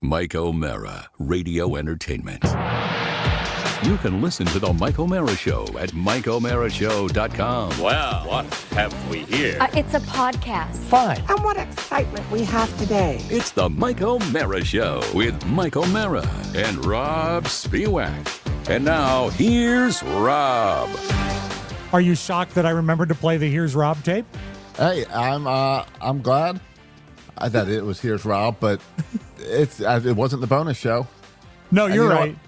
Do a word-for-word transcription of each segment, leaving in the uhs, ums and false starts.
Mike O'Mara, Radio Entertainment. You can listen to The Mike O'Mara Show at mike o'mara show dot com. Well, what have we here? Uh, it's a podcast. Fine. And what excitement we have today. It's The Mike O'Mara Show with Mike O'Mara and Rob Spiewak. And now, here's Rob. Are you shocked that I remembered to play the Here's Rob tape? Hey, I'm uh, I'm glad. I thought it was Here's Rob, but it's uh, it wasn't the bonus show. No, you're you know right.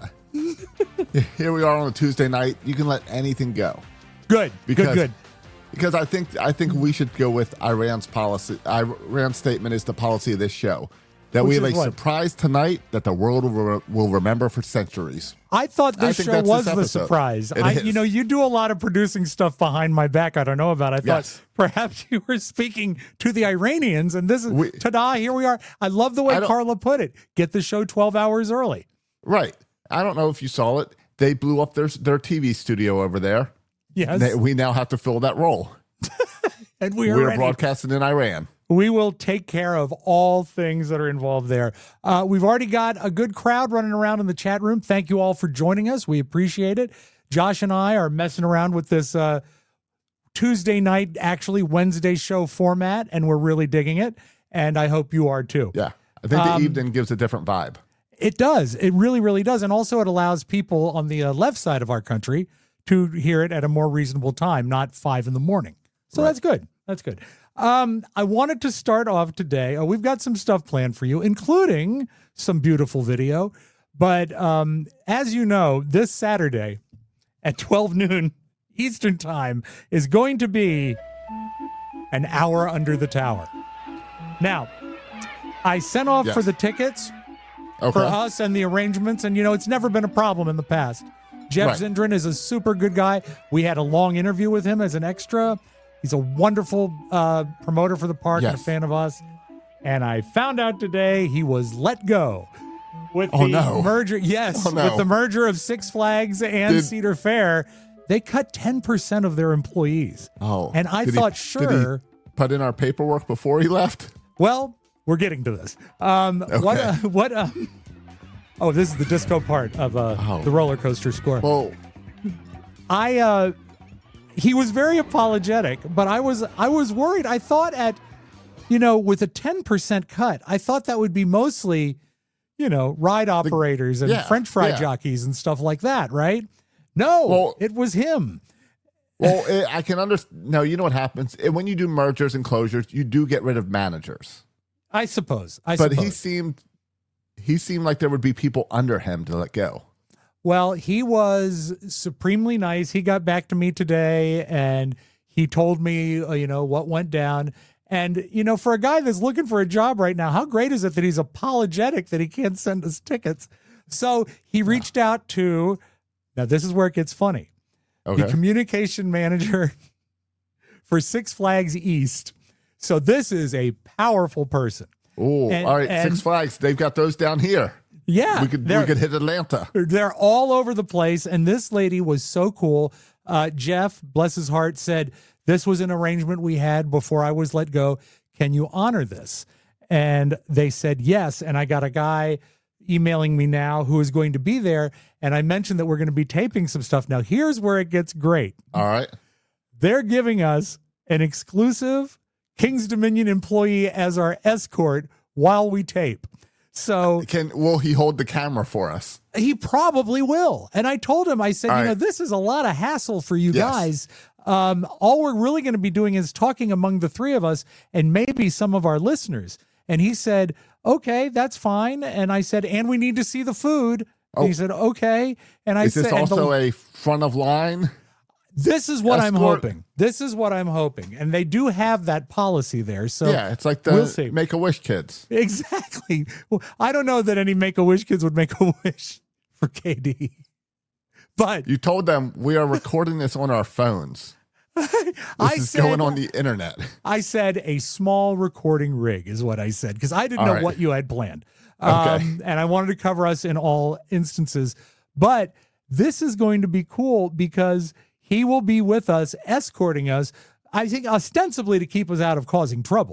Here we are on a Tuesday night. You can let anything go. Good, because, good, good. Because I think I think we should go with Iran's policy. Iran's statement is the policy of this show. That Which we have a what? surprise tonight that the world will, re- will remember for centuries. I thought I this think show that's was this the episode. surprise. It I, is. you know, you do a lot of producing stuff behind my back I don't know about. I thought Yes. perhaps you were speaking to the Iranians, and this is, We- ta-da, here we are. I love the way I don't- Carla put it. Get the show twelve hours early. Right. I don't know if you saw it. They blew up their their T V studio over there. Yes. They, we now have to fill that role. And we are We're ready. broadcasting in Iran. We will take care of all things that are involved there. Uh, we've already got a good crowd running around in the chat room. Thank you all for joining us. We appreciate it. Josh and I are messing around with this uh, Tuesday night, actually Wednesday show format, and we're really digging it. And I hope you are too. Yeah. I think the Um, evening gives a different vibe. It does. It really, really does. And also it allows people on the uh, left side of our country to hear it at a more reasonable time, not five in the morning. So Right. that's good. That's good. Um, I wanted to start off today. Oh, we've got some stuff planned for you, including some beautiful video. But um, as you know, this Saturday at twelve noon Eastern time is going to be an hour under the tower. Now, I sent off Yes. for the tickets Okay. for us and the arrangements, and you know, it's never been a problem in the past. Jeff Right. Zindran is a super good guy. We had a long interview with him as an extra. He's a wonderful uh, promoter for the park and a Yes. fan of us. And I found out today he was let go with Oh, the no. merger. Yes, Oh, no. with the merger of Six Flags and Did- Cedar Fair. They cut ten percent of their employees. Oh. And I Did he- thought, did he sure. put in our paperwork before he left? Well, we're getting to this. Um, What? Uh, what? Uh, oh, this is the disco part of uh, Oh. the roller coaster score. Well, I. Uh, he was very apologetic, but I was. I was worried. I thought at, you know, with a ten percent cut, I thought that would be mostly, you know, ride operators and yeah, French fry yeah. jockeys and stuff like that, right? No, Well- it was him. well, it, I can understand. No, you know what happens? It- when you do mergers and closures, you do get rid of managers. I suppose. I But suppose. he seemed he seemed like there would be people under him to let go. Well, he was supremely nice. He got back to me today and he told me, uh, you know, what went down. And, you know, for a guy that's looking for a job right now, how great is it that he's apologetic that he can't send us tickets? So he reached out to, now this is where it gets funny, Okay. the communication manager for Six Flags East. So this is a powerful person. Oh, and- all right. and- Six Flags. They've got those down here. Yeah. We could they're- we could hit Atlanta. They're all over the place. And this lady was so cool. Uh, Jeff, bless his heart, said, this was an arrangement we had before I was let go. Can you honor this? And they said yes. And I got a guy emailing me now who is going to be there. And I mentioned that we're going to be taping some stuff. Now, here's where it gets great. All right. They're giving us an exclusive King's Dominion employee as our escort while we tape. So Can will he hold the camera for us? he probably will. And I told him, I said, All you know, right. this is a lot of hassle for you Yes. guys. Um, all we're really going to be doing is talking among the three of us and maybe some of our listeners. And he said, okay, that's fine. And I said, and we need to see the food. And Oh. he said, okay. And I Is said, this and the- also a front of line? this is what I'm escort? hoping. This is what I'm hoping. And they do have that policy there. So Yeah, it's like the we'll see. Make a Wish kids. Exactly. Well, I don't know that any Make-A-Wish kids would make a wish for K D. But You told them we are recording this on our phones. This I is said, going on the internet. I said a small recording rig is what I said because I didn't All know right. what you had planned. Okay. Um, and I wanted to cover us in all instances. But this is going to be cool because he will be with us, escorting us, I think ostensibly to keep us out of causing trouble.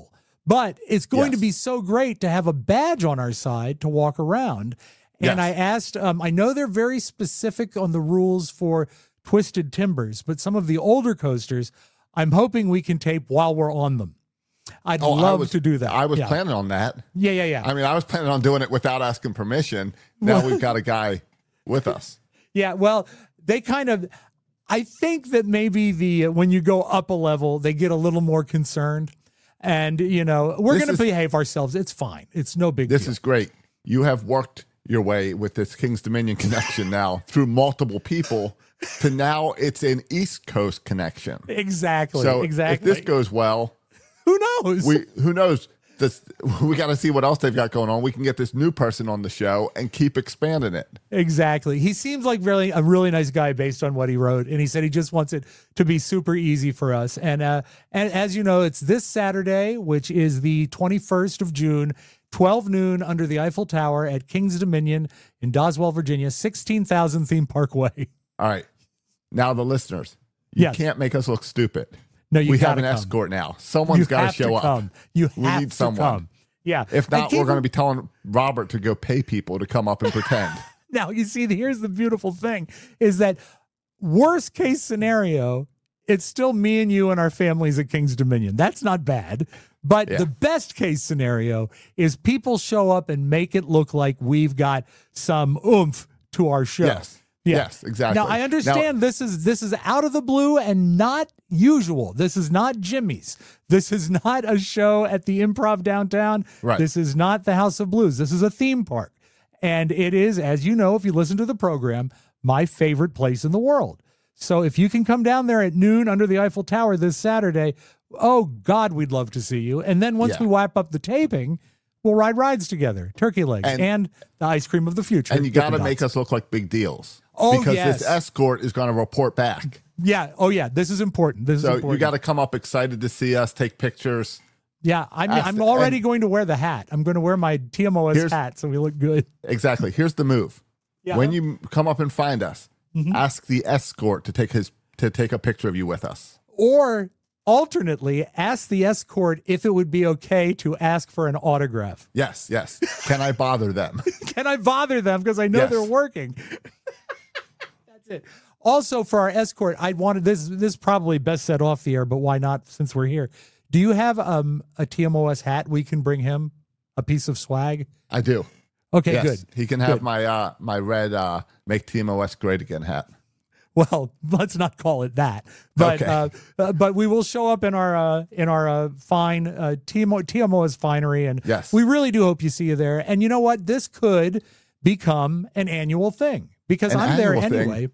But it's going Yes. to be so great to have a badge on our side to walk around. And Yes. I asked, um, I know they're very specific on the rules for Twisted Timbers, but some of the older coasters, I'm hoping we can tape while we're on them. I'd Oh, I love was- to do that. I was yeah. planning on that. Yeah, yeah, yeah. I mean, I was planning on doing it without asking permission. Now we've got a guy with us. Yeah, well, they kind of, I think that maybe the, uh, when you go up a level, they get a little more concerned. And, you know, we're This going to is- behave ourselves. It's fine. It's no big This deal. is great. You have worked your way with this King's Dominion connection now through multiple people to now it's an East Coast connection. Exactly. So exactly. if this goes well, Who knows? we who knows? This we got to see what else they've got going on. We can get this new person on the show and keep expanding it. Exactly. He seems like really a really nice guy based on what he wrote, and he said he just wants it to be super easy for us. And uh, and as you know, it's this Saturday, which is the twenty-first of June, twelve noon, under the Eiffel Tower at King's Dominion in Doswell, Virginia, sixteen thousand Theme Park Way. All right. Now the listeners, you Yes. can't make us look stupid. No, you we have gotta an come. escort now. Someone's You got to have show up. come. You We have need to someone. come. Yeah. If And not, keep we're going to in- be telling Robert to go pay people to come up and pretend. Now, you see, here's the beautiful thing is that worst case scenario, it's still me and you and our families at King's Dominion. That's not bad. But Yeah. the best case scenario is people show up and make it look like we've got some oomph to our show. Yes. Yes, exactly. Now I understand this is this is out of the blue and not usual. This is not Jimmy's. This is not a show at the Improv downtown. Right. This is not the House of Blues. This is a theme park. And it is, as you know, if you listen to the program, my favorite place in the world. So if you can come down there at noon under the Eiffel Tower this Saturday, oh God, we'd love to see you. And then once Yeah. we wrap up the taping, we'll ride rides together, turkey legs, and, And- the ice cream of the future. And you got to Dippin' make Dots. us look like big deals. Oh, because yes. this escort is going to report back. Yeah. Oh, yeah. This is important. This is So important. you got to come up excited to see us, take pictures. Yeah, I'm. Ask- I'm already and- going to wear the hat. I'm going to wear my T M O S Here's- hat so we look good. Exactly. Here's the move. Yeah. When you come up and find us, Mm-hmm. ask the escort to take his to take a picture of you with us. Or alternately, ask the escort if it would be okay to ask for an autograph. Yes, yes. Can I bother them? Can I bother them because I know Yes. they're working? That's it. Also, for our escort, I wanted this. This is probably best set off the air, but why not? Since we're here, do you have um a T M O S hat we can bring him? A piece of swag. I do. Okay, yes. good. He can have Good. my uh my red uh make T M O S great again hat. Well, let's not call it that, but Okay. uh, uh, but we will show up in our uh, in our uh, fine uh, T M O T M O S finery, and Yes. we really do hope you see you there. And you know what? This could become an annual thing because An I'm there annual thing? anyway.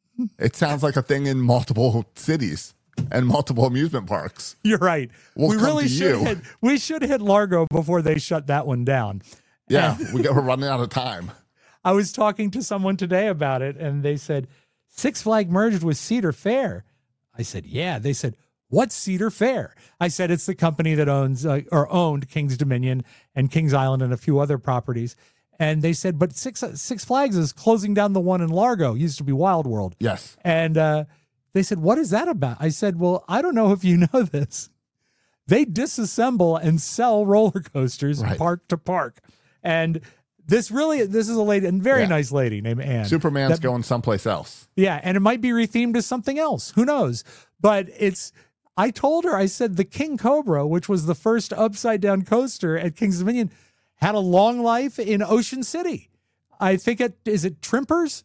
It sounds like a thing in multiple cities and multiple amusement parks. You're right. We'll we come really to should you. hit, we should hit Largo before they shut that one down. Yeah, we got, we're running out of time. I was talking to someone today about it, and they said Six Flag merged with Cedar Fair. I said, yeah. They said, what's Cedar Fair? I said, it's the company that owns uh, or owned King's Dominion and Kings Island and a few other properties. And they said, but Six Six Flags is closing down the one in Largo. It used to be Wild World. Yes. And uh, they said, what is that about? I said, well, I don't know if you know this. They disassemble and sell roller coasters Right. park to park. And this really, this is a lady, a very Yeah. nice lady named Anne. Superman's That- going someplace else. Yeah, and it might be rethemed as something else. Who knows? But it's, I told her, I said, the King Cobra, which was the first upside down coaster at King's Dominion, had a long life in Ocean City. I think it, is it Trimpers?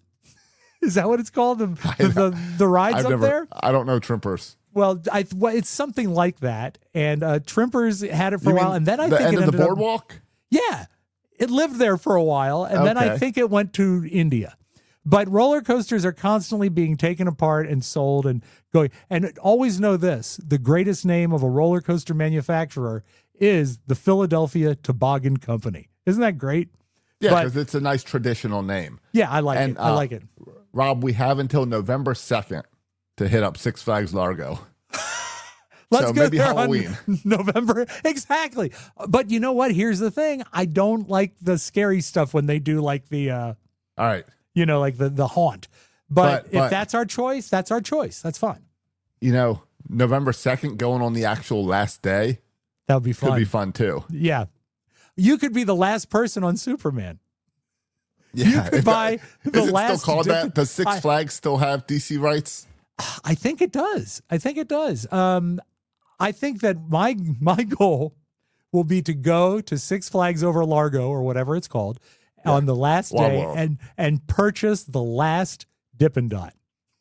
Is that what it's called? The, the, the, the rides I've up never there? I don't know Trimpers. Well, I well, it's something like that. And uh, Trimpers had it for You a while. mean And then I the think end it of the ended up- boardwalk? yeah, it lived there for a while, and then I Okay. think it went to India. But roller coasters are constantly being taken apart and sold and going. And always know this, the greatest name of a roller coaster manufacturer is the Philadelphia Toboggan Company. Isn't that great? Yeah, But- because it's a nice traditional name. Yeah, I like And, it. I uh, like it. Rob, we have until November second to hit up Six Flags Largo. Let's so go maybe there on Halloween. November. Exactly. But you know what? Here's the thing. I don't like the scary stuff when they do like the, uh, All right. you know, like the, the haunt. But, But- if but- that's our choice, that's our choice. That's fine. You know, November second going on the actual last day. That would be fun. Could be fun too. Yeah. You could be the last person on Superman. Yeah. You could If- buy the Is it last still called dip- that? Does Six I- Flags still have D C rights? I think it does. I think it does. Um, I think that my my goal will be to go to Six Flags over Largo or whatever it's called Yeah. on the last Wild day World. and and purchase the last Dippin' Dot.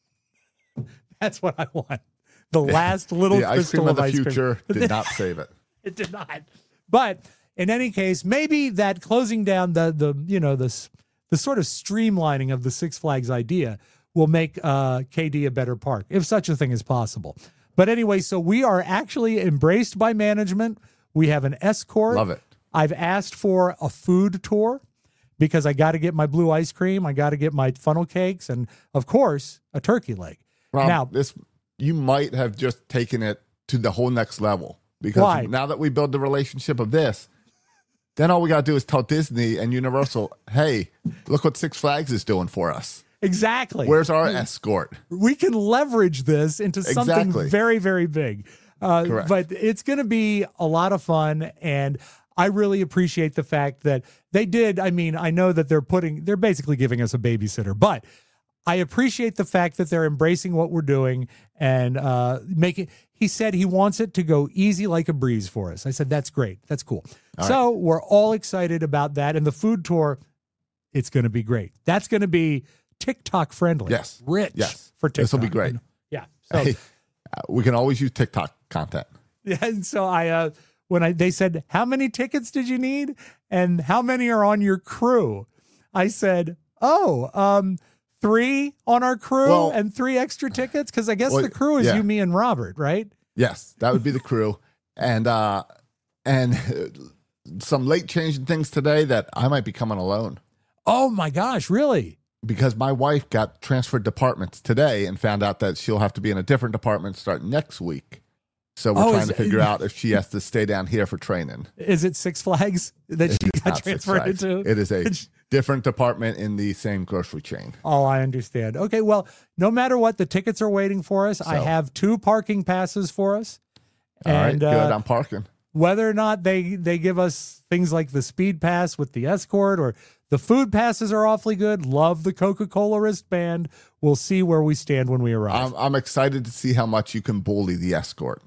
That's what I want. The last little The ice crystal cream of of the ice cream. future did not save it. It did not. But in any case, maybe that closing down the the you know this the sort of streamlining of the Six Flags idea will make uh, K D a better park, if such a thing is possible. But anyway, so we are actually embraced by management. We have an escort. Love it. I've asked for a food tour because I got to get my blue ice cream. I got to get my funnel cakes, and of course, a turkey leg. Rob, now, this you might have just taken it to the whole next level because Why? now that we build the relationship of this, then all we got to do is tell Disney and Universal, hey, look what Six Flags is doing for us. exactly. Where's our escort? We can leverage this into something Exactly. very, very big. Uh, Correct. but it's going to be a lot of fun. And I really appreciate the fact that they did. I mean, I know that they're putting, they're basically giving us a babysitter, but I appreciate the fact that they're embracing what we're doing and uh, making, he said he wants it to go easy like a breeze for us. I said, that's great. That's cool. All so we're all excited about that. And the food tour, it's going to be great. That's going to be TikTok friendly. Yes. Rich Yes. for TikTok. This'll be great. Yeah. So, Hey, uh, we can always use TikTok content. yeah, and so I, uh, when I, they said, how many tickets did you need? And how many are on your crew? I said, oh, um, three on our crew Well- and three extra tickets. Cause I guess Well, the crew is yeah. you, me, and Robert, right? Yes, that would be the crew. And uh and uh, some late changing things today that I might be coming alone Oh my gosh, really? because my wife got transferred departments today and found out that she'll have to be in a different department starting next week. So we're Oh, trying is to it- figure out if she has to stay down here for training. Is it Six Flags that It she is got not Six transferred Flags. into? It is a different department in the same grocery chain. Oh, I understand. Okay, well, no matter what, the tickets are waiting for us. I So- have two parking passes for us. All right, And good. uh, I'm parking. whether or not they they give us things like the speed pass with the escort or the food passes are awfully good. Love the Coca-Cola wristband. We'll see where we stand when we arrive. I'm, I'm excited to see how much you can bully the escort.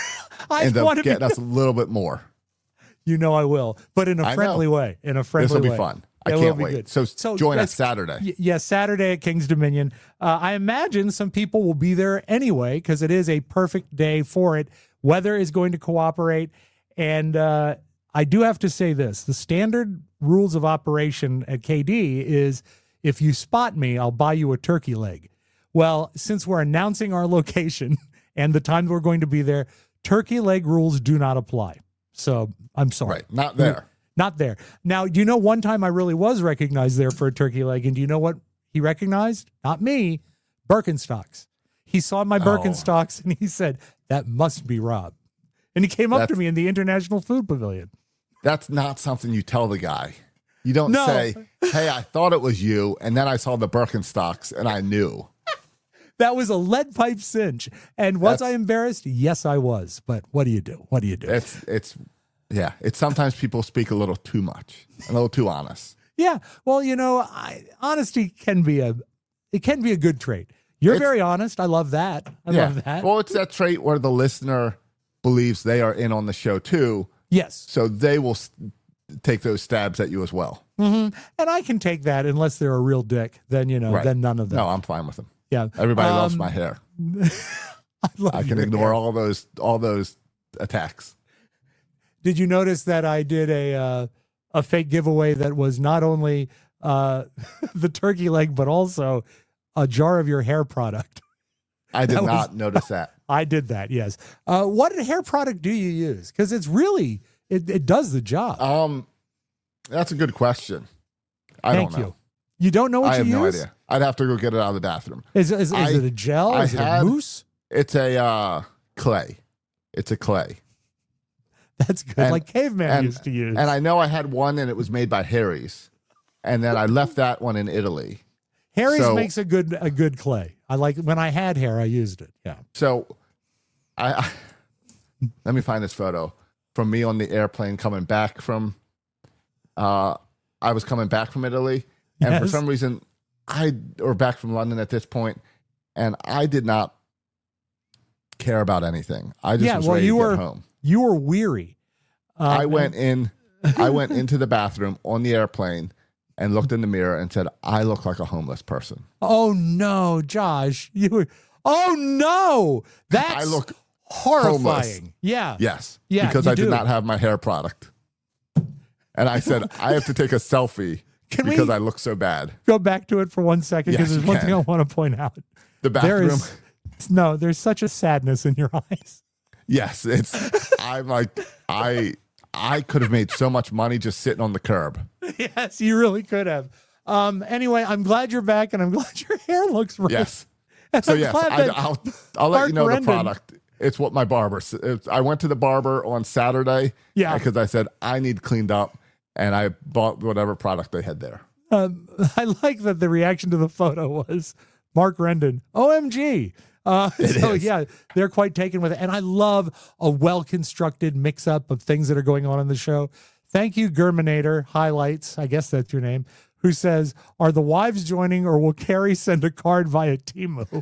I End want up to getting be, us a little bit more. you know I will, but in a I friendly know. way. In a friendly This will be way. fun. I It will can't be wait. good. So, So join that's- us Saturday. Y- Yes, Saturday at King's Dominion. Uh, I imagine some people will be there anyway because it is a perfect day for it. Weather is going to cooperate. And uh, I do have to say this. The standard rules of operation at K D is if you spot me, I'll buy you a turkey leg. Well, since we're announcing our location and the time we're going to be there, turkey leg rules do not apply. So I'm sorry. Right. Not there. Not there. Now, you know, one time I really was recognized there for a turkey leg. And do you know what he recognized? Not me, Birkenstocks. He saw my Oh. Birkenstocks and he said, that must be Rob. And he came up to That's- me in the International Food Pavilion. That's not something you tell the guy. You don't No. say, hey, I thought it was you. And then I saw the Birkenstocks and I knew. That was a lead pipe cinch. And was That's- I embarrassed? Yes, I was. But what do you do? What do you do? It's, it's, yeah, it's sometimes people speak a little too much, a little too honest. Yeah. Well, you know, I, honesty can be a, it can be a good trait. You're It's- very honest. I love that. I yeah. love that. Well, it's that trait where the listener believes they are in on the show too. yes. So they will s- take those stabs at you as well. And I can take that unless they're a real dick. Then, you know, Right. then none of them. No, I'm fine with them. Yeah. Everybody loves Um, my hair. I, love I can your ignore hair. all those, all those attacks. Did you notice that I did a uh, a fake giveaway that was not only uh, the turkey leg, but also a jar of your hair product? I did That was- not notice that. I did that. Yes. Uh, what hair product do you use? Because it's really it, it does the job. Um, that's a good question. I Thank don't know. you. You don't know what I you have no use? idea. I'd have to go get it out of the bathroom. Is, is, is I- it a gel? I is it a had- mousse? It's a uh, clay. It's a clay. That's good. and- like caveman and, used to use. And I know I had one, and it was made by Harry's, and then I left that one in Italy. Harry's so- makes a good a good clay. I like when I had hair, I used it. Yeah. So, I, I let me find this photo. from me on the airplane coming back from. Uh, I was coming back from Italy, and Yes. for some reason, I or back from London at this point, and I did not care about anything. I just Yeah, was well, ready you to were- get home. You were weary. Um, I went in. I went into the bathroom on the airplane and looked in the mirror and said, "I look like a homeless person." Oh no, Josh! You were. Oh no, that's I look horrifying. homeless. Yeah. Yes, Yeah, because you I did do. not have my hair product, and I said I have to take a selfie Can because we- I look so bad. Go back to it for one second because Yes, there's you one thing can. I want to point out. The There bathroom. is no. There's such a sadness in your eyes. Yes, it's. I'm like I. I could have made so much money just sitting on the curb. Yes, you really could have. Um. Anyway, I'm glad you're back, and I'm glad your hair looks right. Yes. And So I'm yes, glad I, that I'll I'll let Mark you know Rendon- the product. It's what my barber. s- it's- I went to the barber on Saturday. Yeah. Because I said I need cleaned up, and I bought whatever product they had there. Um, I like that the reaction to the photo was Mark Rendon. O M G. Uh, so is. yeah, they're quite taken with it. And I love a well-constructed mix-up of things that are going on in the show. Thank you, Germinator Highlights. I guess that's your name. Who says, are the wives joining or will Carrie send a card via Temu?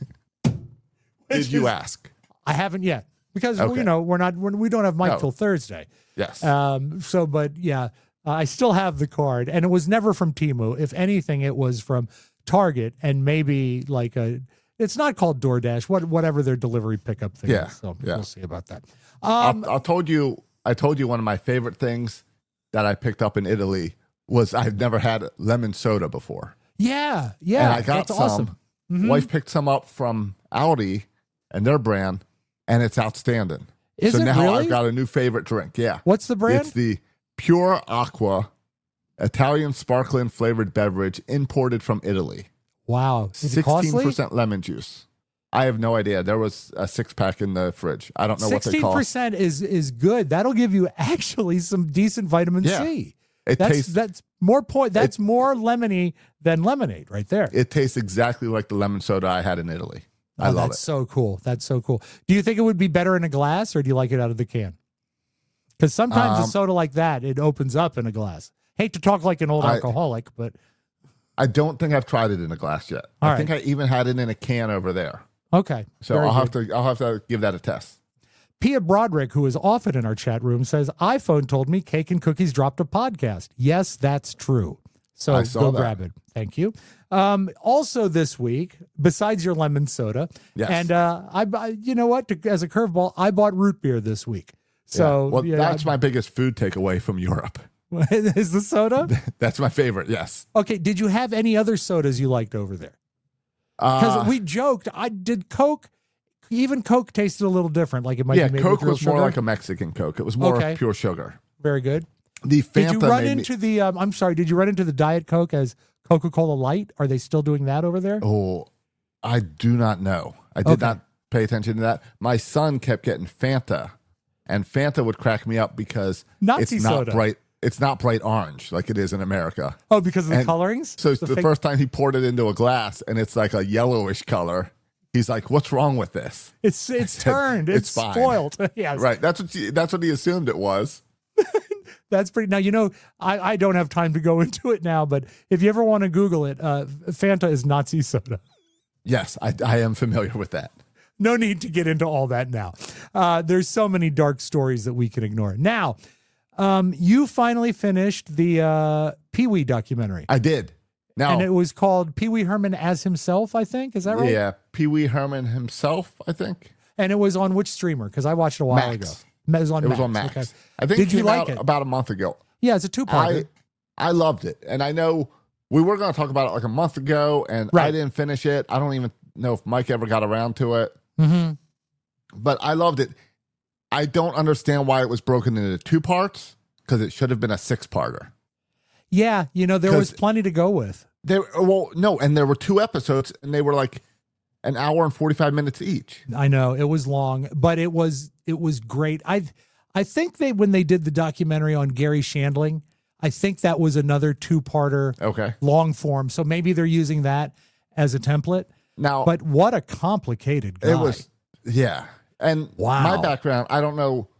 Did you is- ask? I haven't yet because, Okay. you know, we're not, we're, we don't have Mike No. till Thursday. Yes. Um, so, but yeah, uh, I still have the card, and it was never from Temu. If anything, it was from Target, and maybe like a. It's not called DoorDash. What whatever their delivery pickup thing Yeah, is. So yeah. we'll see about that. Um, I, I told you. I told you one of my favorite things that I picked up in Italy was I've never had lemon soda before, yeah, yeah, and I got that's some. awesome. Mhm. Wife picked some up from Aldi and their brand, and it's outstanding. Is so it now really? I've got a new favorite drink. Yeah. What's the brand? It's the Pure Aqua Italian sparkling flavored beverage imported from Italy. Wow, is it sixteen costly? percent lemon juice. I have no idea. There was a six pack in the fridge. I don't know what they Sixteen cost. percent is is good. That'll give you actually some decent vitamin Yeah. C. It That's tastes that's more point. That's more lemony than lemonade right there. it tastes exactly like the lemon soda I had in Italy. I Oh, love that's it. so cool. That's so cool. Do you think it would be better in a glass, or do you like it out of the can? Because sometimes a Um, soda like that, it opens up in a glass. Hate to talk like an old I- alcoholic, but I don't think I've tried it in a glass yet. All I think I even had it in a can over there. okay. So Very I'll have good. to I'll have to give that a test. Pia Broderick, who is often in our chat room, says, iPhone told me Cake and Cookies dropped a podcast. Yes, that's true. So I saw go that. grab it. Thank you. Um, also this week, besides your lemon soda, Yes. and uh, I, I, you know what? To, as a curveball, I bought root beer this week. So Yeah. well, yeah, that's my biggest food takeaway from Europe. is the soda? That's my favorite. Yes. Okay. Did you have any other sodas you liked over there? Because Uh, we joked. I did Coke. Even Coke tasted a little different. Like it might yeah, be made Coke with real was more sugar. like a Mexican Coke. It was more Okay. pure sugar. Very good. The Fanta Did you run made into me, the? Um, I'm sorry. Did you run into the Diet Coke as Coca-Cola Light? Are they still doing that over there? oh, I do not know. I did Okay. not pay attention to that. My son kept getting Fanta, and Fanta would crack me up because Nazi it's not soda. bright. It's not bright orange like it is in America. Oh, because of the And colorings. So it's the fake- first time he poured it into a glass, and it's like a yellowish color. He's like, "What's wrong with this?" It's it's said, turned. It's, "It's fine." spoiled. Yes. Right. That's what. He, that's what he assumed it was. That's pretty. Now you know I, I don't have time to go into it now, but if you ever want to Google it, uh, Fanta is Nazi soda. Yes, I, I am familiar with that. No need to get into all that now. Uh, there's so many dark stories that we can ignore. Now, um, you finally finished the uh, Pee Wee documentary, I did. Now, and it was called Pee Wee Herman as himself. I think is that right? yeah, Pee Wee Herman himself, I think. And it was on which streamer? Because I watched it a while Max. ago. It was on It Max. was on Max. Okay. I Did think it you came like out it? about a month ago. Yeah, it's a two-parter. I I loved it, and I know we were going to talk about it like a month ago, and I Right. didn't finish it. I don't even know if Mike ever got around to it, Mm-hmm. but I loved it. I don't understand why it was broken into two parts because it should have been a six-parter. Yeah, you know, there was 'Cause- plenty to go with. There, well, no, and there were two episodes, and they were like an hour and forty-five minutes each. I know it was long, but it was it was great. I I think they when they did the documentary on Gary Shandling, I think that was another two-parter Okay, long form. So maybe they're using that as a template. now But what a complicated guy. it was, yeah. And Wow. my background, I don't know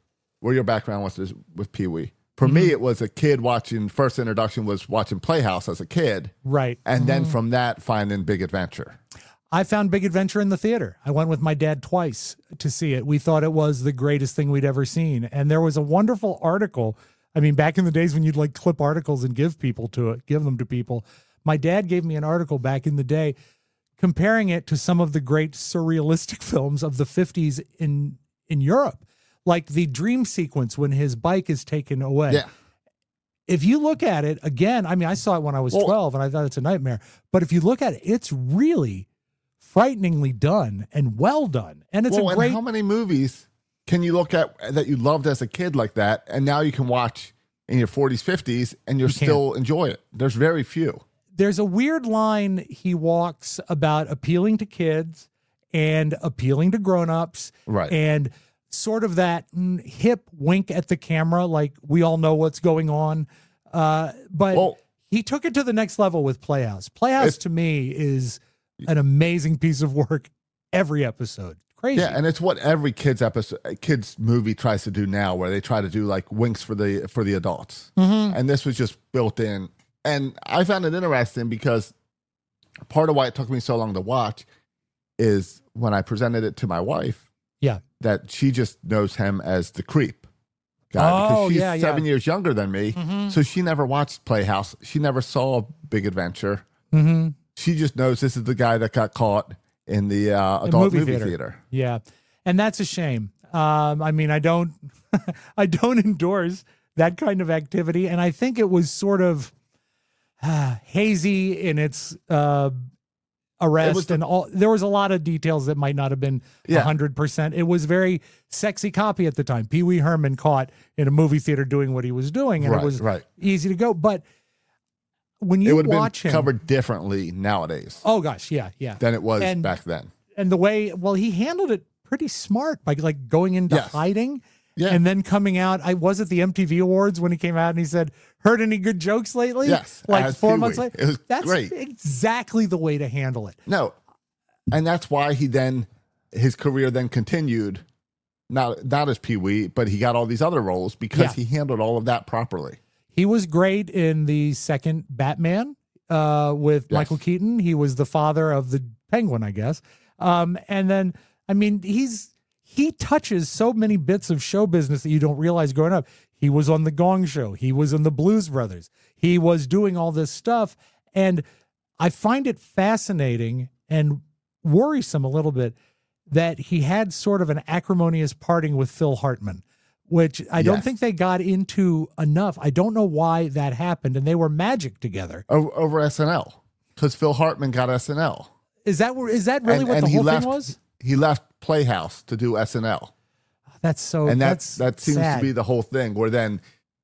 where your background was is- with Pee Wee. For me, it was a kid watching. First introduction was watching Playhouse as a kid, Right. and then from that finding Big Adventure. I found Big Adventure in the theater. I went with my dad twice to see it. We thought it was the greatest thing we'd ever seen. And there was a wonderful article. I mean, back in the days when you'd like clip articles and give people to it, give them to people. My dad gave me an article back in the day comparing it to some of the great surrealistic films of the fifties in, in Europe, like the dream sequence when his bike is taken away. Yeah. If you look at it again, I mean, I saw it when I was Well- twelve and I thought it's a nightmare, but if you look at it, it's really frighteningly done and well done. And it's well, a great, and how many movies can you look at that you loved as a kid like that, and now you can watch in your forties, fifties, and you're You can't. still enjoy it? There's very few. there's a weird line he walks about appealing to kids and appealing to grownups, Right. and sort of that mm, hip wink at the camera, like we all know what's going on. Uh, but Well- he took it to the next level with Playhouse. Playhouse It's- to me is an amazing piece of work every episode. Crazy. Yeah, and it's what every kids episode, kids movie tries to do now, where they try to do like winks for the for the adults. Mm-hmm. And this was just built in. And I found it interesting because part of why it took me so long to watch is when I presented it to my wife, Yeah. that she just knows him as the creep guy Oh, because she's yeah, yeah. seven years younger than me. Mhm. So she never watched Playhouse. She never saw Big Adventure. Mm-hmm. She just knows this is the guy that got caught in the uh, In adult movie movie, theater. theater. Yeah. And that's a shame. Um, I mean, I don't, I don't endorse that kind of activity. And I think it was sort of uh, hazy in its uh, arrest was the- and all. There was a lot of details that might not have been a Yeah. hundred percent. It was very sexy copy at the time. Pee Wee Herman caught in a movie theater doing what he was doing, and Right, it was right. easy to go. But when It you would have watch been him, covered differently nowadays oh gosh, yeah, yeah. than it was And- back then. and the way, well, he handled it pretty smart by like going into Yes. hiding Yeah. and then coming out. I was at the M T V Awards when he came out and he said, "Heard any good jokes lately?" Yes, like as four Pee-wee. months later. It was That's great. exactly the way to handle it. No, and that's why he then his career then continued, not not as Pee Wee, but he got all these other roles because Yeah. he handled all of that properly. He was great in the second Batman uh, with Yes. Michael Keaton. He was the father of the Penguin, I guess. Um, and then, I mean, he's he touches so many bits of show business that you don't realize growing up. He was on the Gong Show. He was in the Blues Brothers. He was doing all this stuff, and I find it fascinating and worrisome a little bit that he had sort of an acrimonious parting with Phil Hartman, which I don't Yes. think they got into enough. I don't know why that happened, and they were magic together. Over, over S N L because Phil Hartman got S N L. Is that where- is that really And- what and the he whole left, thing was? He left Playhouse to do S N L. That's so. and that's that's that seems sad. to be the whole thing. Where then,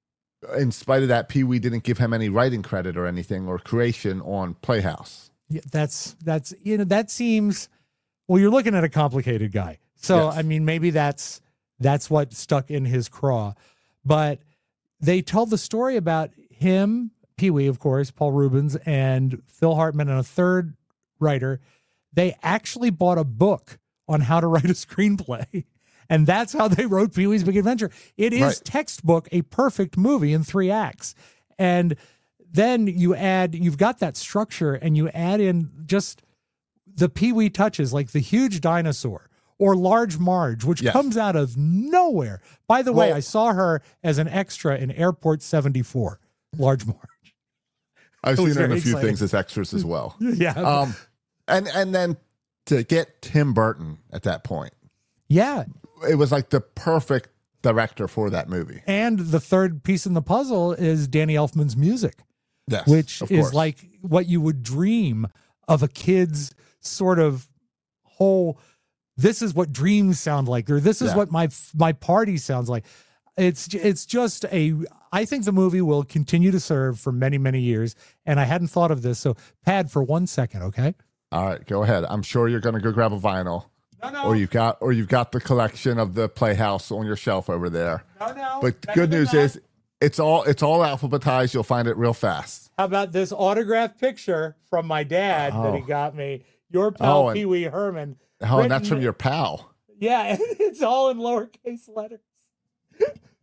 in spite of that, Pee Wee didn't give him any writing credit or anything or creation on Playhouse. Yeah, that's that's you know that seems. Well, you're looking at a complicated guy, so Yes. I mean maybe that's that's what stuck in his craw, but they tell the story about him, Pee Wee, of course, Paul Rubens, and Phil Hartman, and a third writer. They actually bought a book on how to write a screenplay. And that's how they wrote Pee Wee's Big Adventure. It is Right. textbook, a perfect movie in three acts. And then you add, you've got that structure, and you add in just the Pee Wee touches, like the huge dinosaur or Large Marge, which Yes. comes out of nowhere. By the way, Well- I saw her as an extra in Airport seventy-four, Large Marge. I've It was seen her in a very few exciting. things as extras as well. Yeah. Um, and and then to get Tim Burton at that point, yeah. it was like the perfect director for that movie. And the third piece in the puzzle is Danny Elfman's music, Yes, which of is course. like what you would dream of a kid's sort of whole. This is what dreams sound like, or this is Yeah. what my my party sounds like. It's j- it's just a. I think the movie will continue to serve for many many years, and I hadn't thought of this. So, Pad, for one second, okay? All right, go ahead. I'm sure you're going to go grab a vinyl, No, no, or you've got or you've got the collection of the Playhouse on your shelf over there. no, no. But Better good than news that. is it's all it's all alphabetized. You'll find it real fast. How about this autographed picture from my dad that he Oh. got me? Your pal Oh, and- Pee Wee Herman. Oh, and that's written- from your pal. Yeah, it's all in lowercase letters.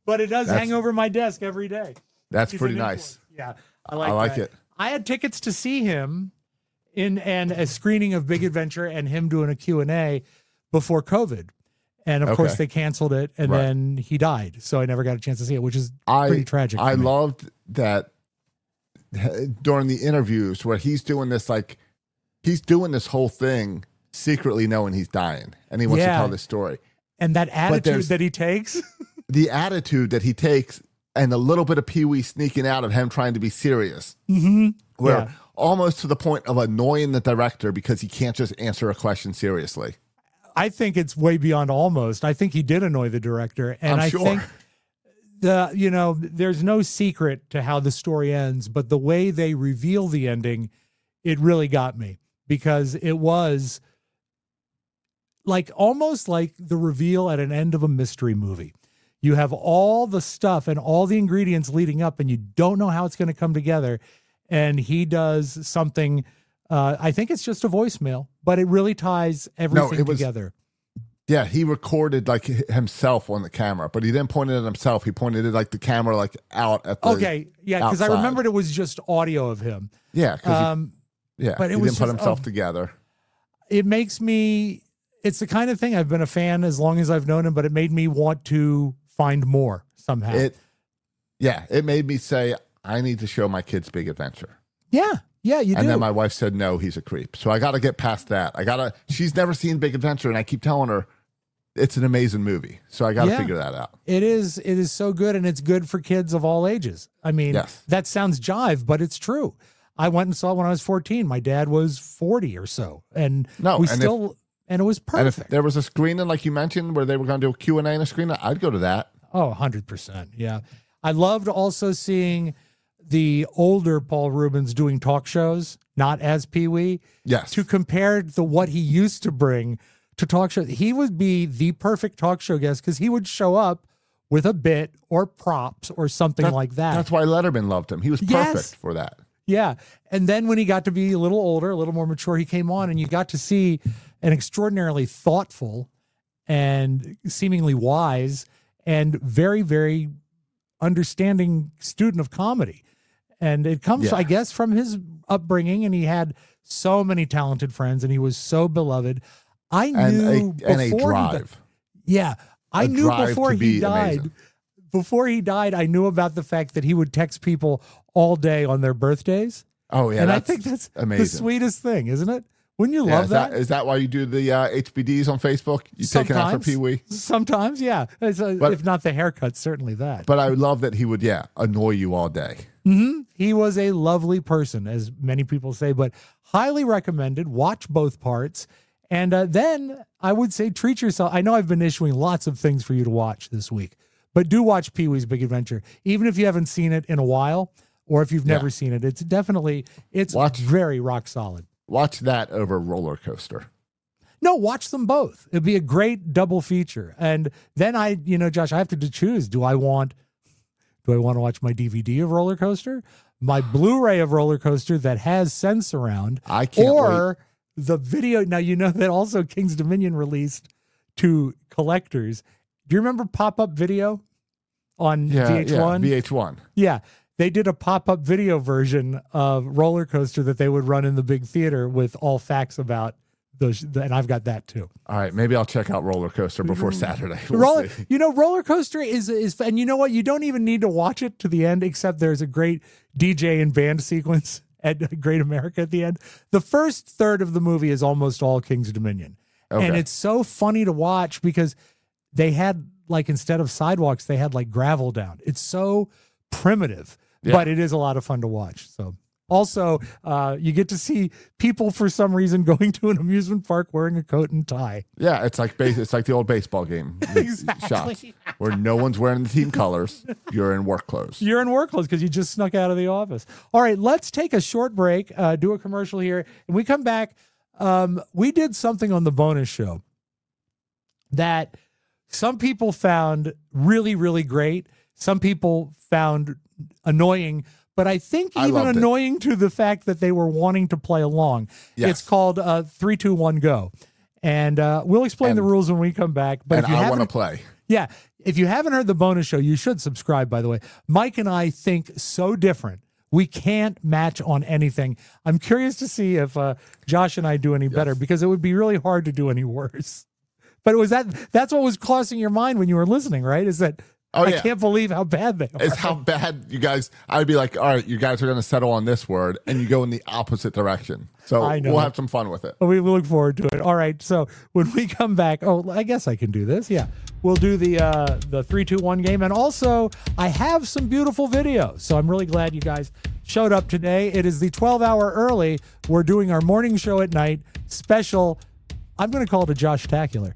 but it does That's- hang over my desk every day. That's He's pretty an nice. influence. Yeah, I like I like that. it. I had tickets to see him in and a screening of Big Adventure and him doing a Q and A before COVID. And of Okay. course they canceled it and Right. then he died. So I never got a chance to see it, which is I, pretty tragic. I for me. loved that during the interviews where he's doing this, like, he's doing this whole thing secretly knowing he's dying and he wants Yeah. to tell this story. And that attitude there's- that he takes. The attitude that he takes and a little bit of Pee Wee sneaking out of him trying to be serious, mm-hmm. where Yeah. almost to the point of annoying the director because he can't just answer a question seriously. I think it's way beyond almost. I think he did annoy the director. And I'm I sure. think the, you know, there's no secret to how the story ends, but the way they reveal the ending, it really got me because it was like almost like the reveal at an end of a mystery movie. You have all the stuff and all the ingredients leading up and you don't know how it's going to come together. And he does something, uh, I think it's just a voicemail, but it really ties everything it was- together. Yeah, he recorded like himself on the camera, but he didn't point it at himself. He pointed it like the camera like out at the Okay, yeah, because I outside. remembered it was just audio of him. Yeah, because Um, yeah, but it he was didn't put just- himself oh. together. it makes me, it's the kind of thing I've been a fan as long as I've known him, but it made me want to find more somehow. It, yeah, it made me say I need to show my kids Big Adventure. yeah, yeah, you And do. then my wife said, no, he's a creep. So I got to get past that. I got to, she's never seen Big Adventure. And I keep telling her it's an amazing movie. So I got to Yeah. figure that out. It is, it is so good and it's good for kids of all ages. I mean, Yes. that sounds jive, but it's true. I went and saw it when I was fourteen. My dad was forty or so. And No, we and if- still, and it was And if perfect. there was a screening, like you mentioned, where they were going to do a Q and A and a screening, I'd go to that. Oh, one hundred percent. Yeah. I loved also seeing the older Paul Rubens doing talk shows, not as Pee Wee, Yes. to compare the what he used to bring to talk shows. He would be the perfect talk show guest because he would show up with a bit or props or something That- like that. That's why Letterman loved him. He was perfect Yes. for that. Yeah. And then when he got to be a little older, a little more mature, he came on and you got to see an extraordinarily thoughtful and seemingly wise and very, very understanding student of comedy. And it comes, Yeah. I guess, from his upbringing. And he had so many talented friends and he was so beloved. I And knew a, and a before he di- drive. yeah. I A knew drive before to he be died. amazing. Before he died, I knew about the fact that he would text people all day on their birthdays. Oh, yeah. and I that's think that's amazing. the sweetest thing, isn't it? Wouldn't you Yeah, love is that? that? Is that why you do the uh, H B Ds on Facebook? You take it out for Sometimes. Pee Wee? Sometimes, yeah. It's a- But- if not the haircut, certainly that. But I would love that he would, yeah, annoy you all day. Mhm. He was a lovely person, as many people say, but highly recommended. Watch both parts. And uh, then I would say treat yourself. I know I've been issuing lots of things for you to watch this week, but do watch Pee Wee's Big Adventure. Even if you haven't seen it in a while or if you've Yeah. never seen it, it's definitely, it's Watch- very rock solid. Watch that over Roller Coaster. No, watch them both. It'd be a great double feature. And then I, you know, Josh, I have to choose. Do I want, do I want to watch my D V D of Roller Coaster, my Blu-ray of Roller Coaster that has Sense Around, I can't or the video? Now, you know that also King's Dominion released to collectors. Do you remember Pop-Up Video on Yeah, V H one? yeah, V H one. Yeah. They did a pop-up video version of Roller Coaster that they would run in the big theater with all facts about those. And I've got that too. All right, maybe I'll check out Roller Coaster before Saturday. We'll Roller, see. you know, Roller Coaster is is, and you know what? You don't even need to watch it to the end, except there's a great D J and band sequence at Great America at the end. The first third of the movie is almost all King's Dominion, and Okay. it's so funny to watch because they had like instead of sidewalks, they had like gravel down. It's so primitive, Yeah. but it is a lot of fun to watch. So. Also, uh, you get to see people for some reason going to an amusement park wearing a coat and tie. Yeah, it's like base, it's like the old baseball game Exactly. shots where no one's wearing the team colors. You're in work clothes. You're in work clothes because you just snuck out of the office. All right, let's take a short break, uh, do a commercial here. And we come back. Um, we did something on the bonus show that some people found really, really great. Some people found annoying, but I think I even loved it. annoying to the fact that they were wanting to play along. Yes. It's called uh, three, two, one, go. And uh, we'll explain And- the rules when we come back. But and if you I want to haven't, play. Yeah. If you haven't heard the bonus show, you should subscribe, by the way. Mike and I think so different. We can't match on anything. I'm curious to see if uh, Josh and I do any better, because it would be really hard to do any worse. But it was that that's what was crossing your mind when you were listening, right? Is that Oh, I yeah. can't believe how bad they are. It's how bad you guys, I'd be like, all right, you guys are going to settle on this word, and you go in the opposite direction. So I know. we'll have some fun with it. We look forward to it. All right. So when we come back, oh, I guess I can do this. Yeah. We'll do the uh, the three two one game. And also, I have some beautiful videos. So I'm really glad you guys showed up today. It is the twelve hour early. We're doing our morning show at night special. I'm going to call it a Josh-tacular.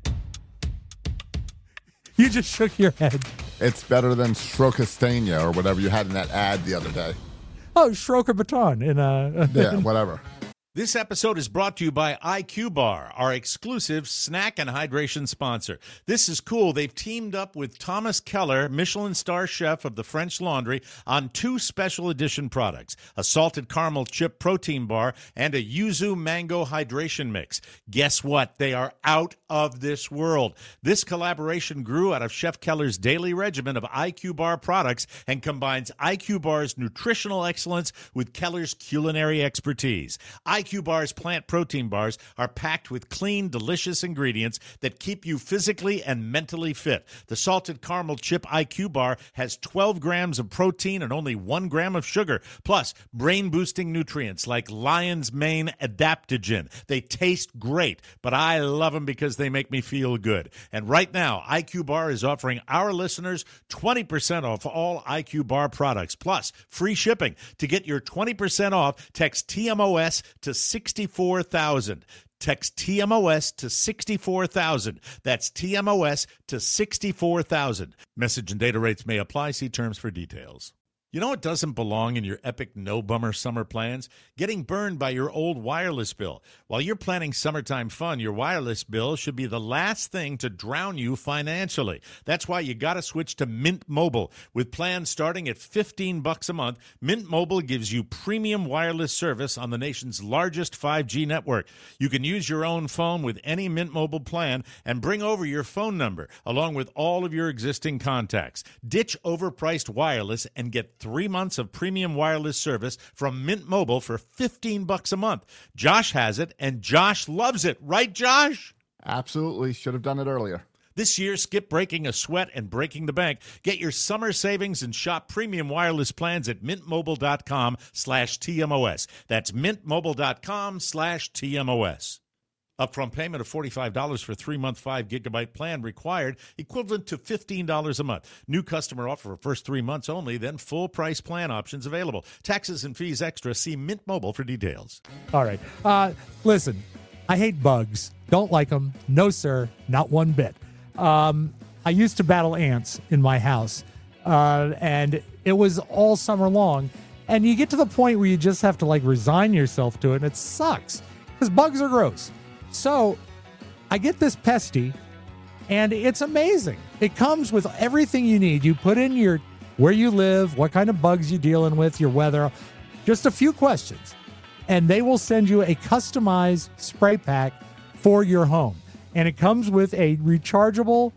You just shook your head. It's better than Strokastania or whatever you had in that ad the other day. Oh, Schroker Baton in a Yeah, whatever. This episode is brought to you by I Q Bar, our exclusive snack and hydration sponsor. This is cool. They've teamed up with Thomas Keller, Michelin star chef of the French Laundry, on two special edition products, a salted caramel chip protein bar and a yuzu mango hydration mix. Guess what? They are out of this world. This collaboration grew out of Chef Keller's daily regimen of I Q Bar products and combines I Q Bar's nutritional excellence with Keller's culinary expertise. I Q Bar's plant protein bars are packed with clean, delicious ingredients that keep you physically and mentally fit. The salted caramel chip I Q Bar has twelve grams of protein and only one gram of sugar, plus brain-boosting nutrients like lion's mane adaptogen. They taste great, but I love them because they make me feel good. And right now, I Q Bar is offering our listeners twenty percent off all I Q Bar products, plus free shipping. To get your twenty percent off, text T M O S to sixty-four thousand. Text T M O S to sixty-four thousand. That's T M O S to sixty-four thousand. Message and data rates may apply. See terms for details. You know what doesn't belong in your epic no-bummer summer plans? Getting burned by your old wireless bill. While you're planning summertime fun, your wireless bill should be the last thing to drown you financially. That's why you got to switch to Mint Mobile. With plans starting at fifteen bucks a month, Mint Mobile gives you premium wireless service on the nation's largest five G network. You can use your own phone with any Mint Mobile plan and bring over your phone number along with all of your existing contacts. Ditch overpriced wireless and get three months of premium wireless service from Mint Mobile for fifteen bucks a month. Josh has it, and Josh loves it. Right, Josh? Absolutely. Should have done it earlier. This year, skip breaking a sweat and breaking the bank. Get your summer savings and shop premium wireless plans at mintmobile.com slash TMOS. That's mintmobile.com slash TMOS. Upfront payment of forty-five dollars for three-month five gigabyte plan required, equivalent to fifteen dollars a month. New customer offer for first three months only, then full price plan options available. Taxes and fees extra. See Mint Mobile for details. All right. Uh, listen, I hate bugs. Don't like them. No, sir. Not one bit. Um, I used to battle ants in my house, uh, and it was all summer long. And you get to the point where you just have to, like, resign yourself to it, and it sucks because bugs are gross. So I get this Pesty, and it's amazing. It comes with everything you need. You put in your where you live, what kind of bugs you're dealing with, your weather, just a few questions, and they will send you a customized spray pack for your home. And it comes with a rechargeable,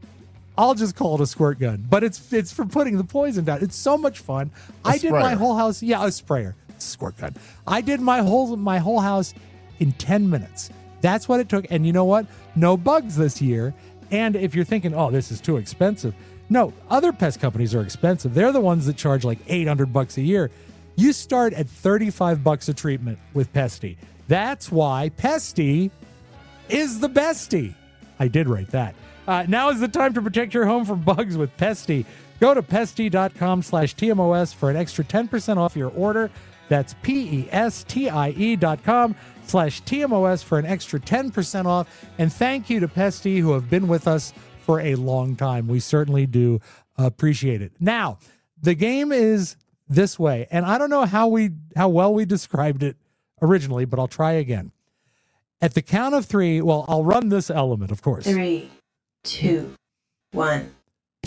I'll just call it a squirt gun, but it's it's for putting the poison down. It's so much fun. A I did my sprayer. whole house. Yeah, a sprayer, squirt gun. I did my whole my whole house in ten minutes. That's what it took. And you know what? No bugs this year. And if you're thinking, oh, this is too expensive. No, other pest companies are expensive. They're the ones that charge like eight hundred bucks a year. You start at thirty-five bucks a treatment with Pesty. That's why Pesty is the bestie. I did write that. Uh, now is the time to protect your home from bugs with Pesty. Go to pesty.com slash TMOS for an extra ten percent off your order. That's P-E-S-T-I-E dot com slash TMOS for an extra ten percent off. And thank you to Pesty, who have been with us for a long time. We certainly do appreciate it. Now, the game is this way, and I don't know how we how well we described it originally, but I'll try again. At the count of three, well, I'll run this element, of course. Three, two, one.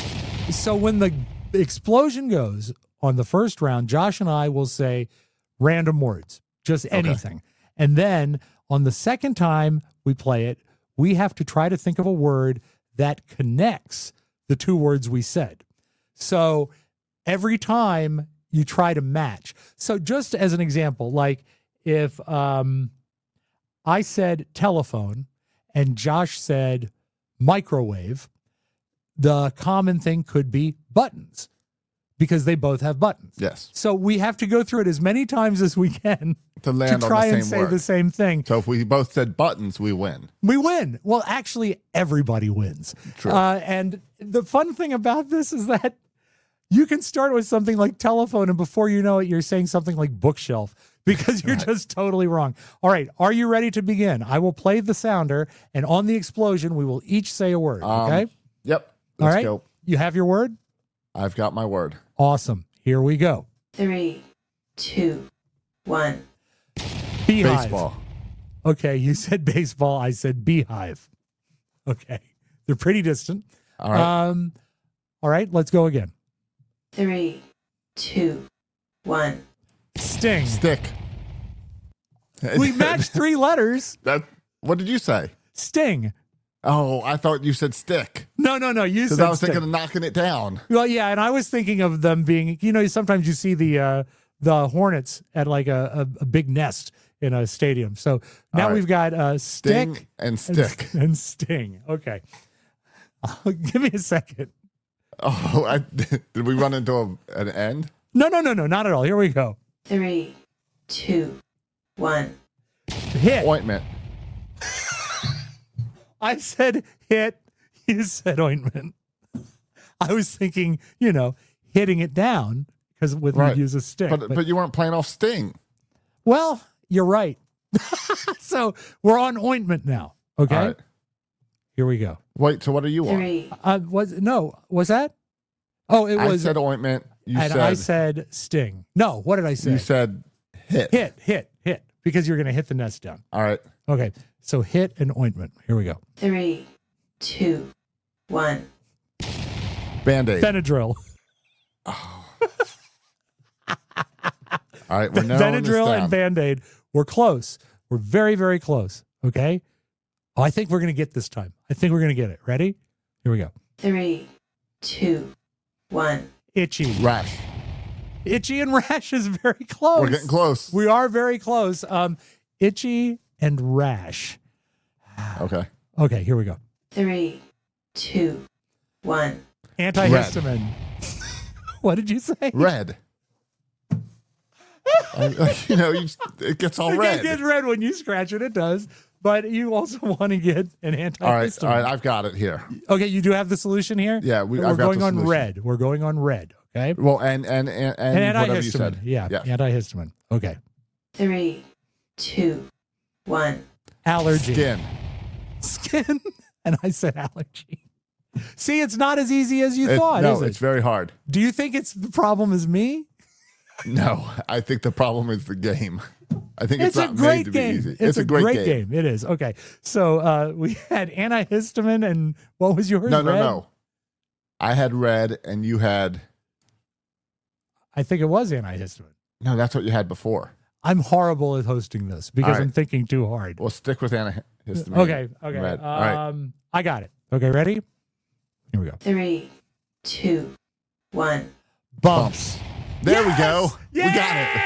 So when the explosion goes on the first round, Josh and I will say random words, just anything. And then on the second time we play it, we have to try to think of a word that connects the two words we said. So every time you try to match. So just as an example, like if um, I said telephone and Josh said microwave, the common thing could be buttons because they both have buttons. Yes. So we have to go through it as many times as we can To land to try on the and same say word. the same thing. So if we both said buttons, we win. We win. Well, actually, everybody wins. True. Uh, and the fun thing about this is that you can start with something like telephone, and before you know it, you're saying something like bookshelf because you're Right. just totally wrong. All right. Are you ready to begin? I will play the sounder, and on the explosion, we will each say a word. Um, Okay. Yep. All Let's right. go. You have your word? I've got my word. Awesome. Here we go. Three, two, one. Beehive. Baseball. Okay. You said baseball. I said beehive. Okay. They're pretty distant. All right. Um, all right. Let's go again. Three, two, one. Sting. Stick. We matched three letters. That. What did you say? Sting. Oh, I thought you said stick No, no, no. You because said I was sting. thinking of knocking it down. Well, yeah, and I was thinking of them being. You know, sometimes you see the uh, the Hornets at like a, a, a big nest in a stadium. So now All right. we've got uh, stick Sting and and- stick. and, sting. Okay, give me a second. Oh, I, did we run into a, an end? No, no, no, no, not at all. Here we go. Three, two, one. Hit. Ointment. I said hit. You said ointment. I was thinking, you know, hitting it down because with Right. we use a stick. But, but- but you weren't playing off Sting. Well, you're right. So we're on ointment now. Okay. All right. Here we go. Wait, so what are you on? Three, Uh, was no, was that? Oh, it I was. said ointment. You and said, I said sting. No, what did I say? you said hit. hit, hit, hit, because you're going to hit the nest down. All right. Okay. So hit and ointment. Here we go. three, two, one. Band-Aid. Benadryl. All right. We're narrowing this Benadryl down. and Band-Aid. We're close. We're very, very close. Okay. Oh, I think we're going to get this time. I think we're going to get it. Ready? Here we go. Three, two, one. Itchy. Rash. Itchy and rash is very close. We're getting close. We are very close. Um, itchy and rash. Okay. Okay, here we go. Three, two, one. Antihistamine. What did you say? Red. I- you know, you, it gets all It red. gets red when you scratch it. It does. But you also want to get an antihistamine. All right. All right. I've got it here. Okay, you do have the solution here? Yeah, we- We're I've got going the on solution. red. We're going on red. Okay. Well, and and and, and, And whatever you said. antihistamine. Yeah, Yeah. antihistamine. Okay. Three, two, one. Allergy. Skin. Skin. And I said allergy. See, it's not as easy as you It- thought, no, is it? it's very hard. Do you think it's the problem is me? No, I think the problem is the game. I think It's, it's, a not great made to game. be easy. It's, a, great, game. It is. Okay. So uh, we had antihistamine and what was yours? No, no, Red? no. I had red and you had I think it was antihistamine. no. That's what you had before. I'm horrible at hosting this because All right. I'm thinking too hard. Well, stick with antihistamine. Okay. Okay. Red. All right. Um, I got it. Okay. Ready? Here we go. Three, two, one. Bumps. There we go. Yes! We got it.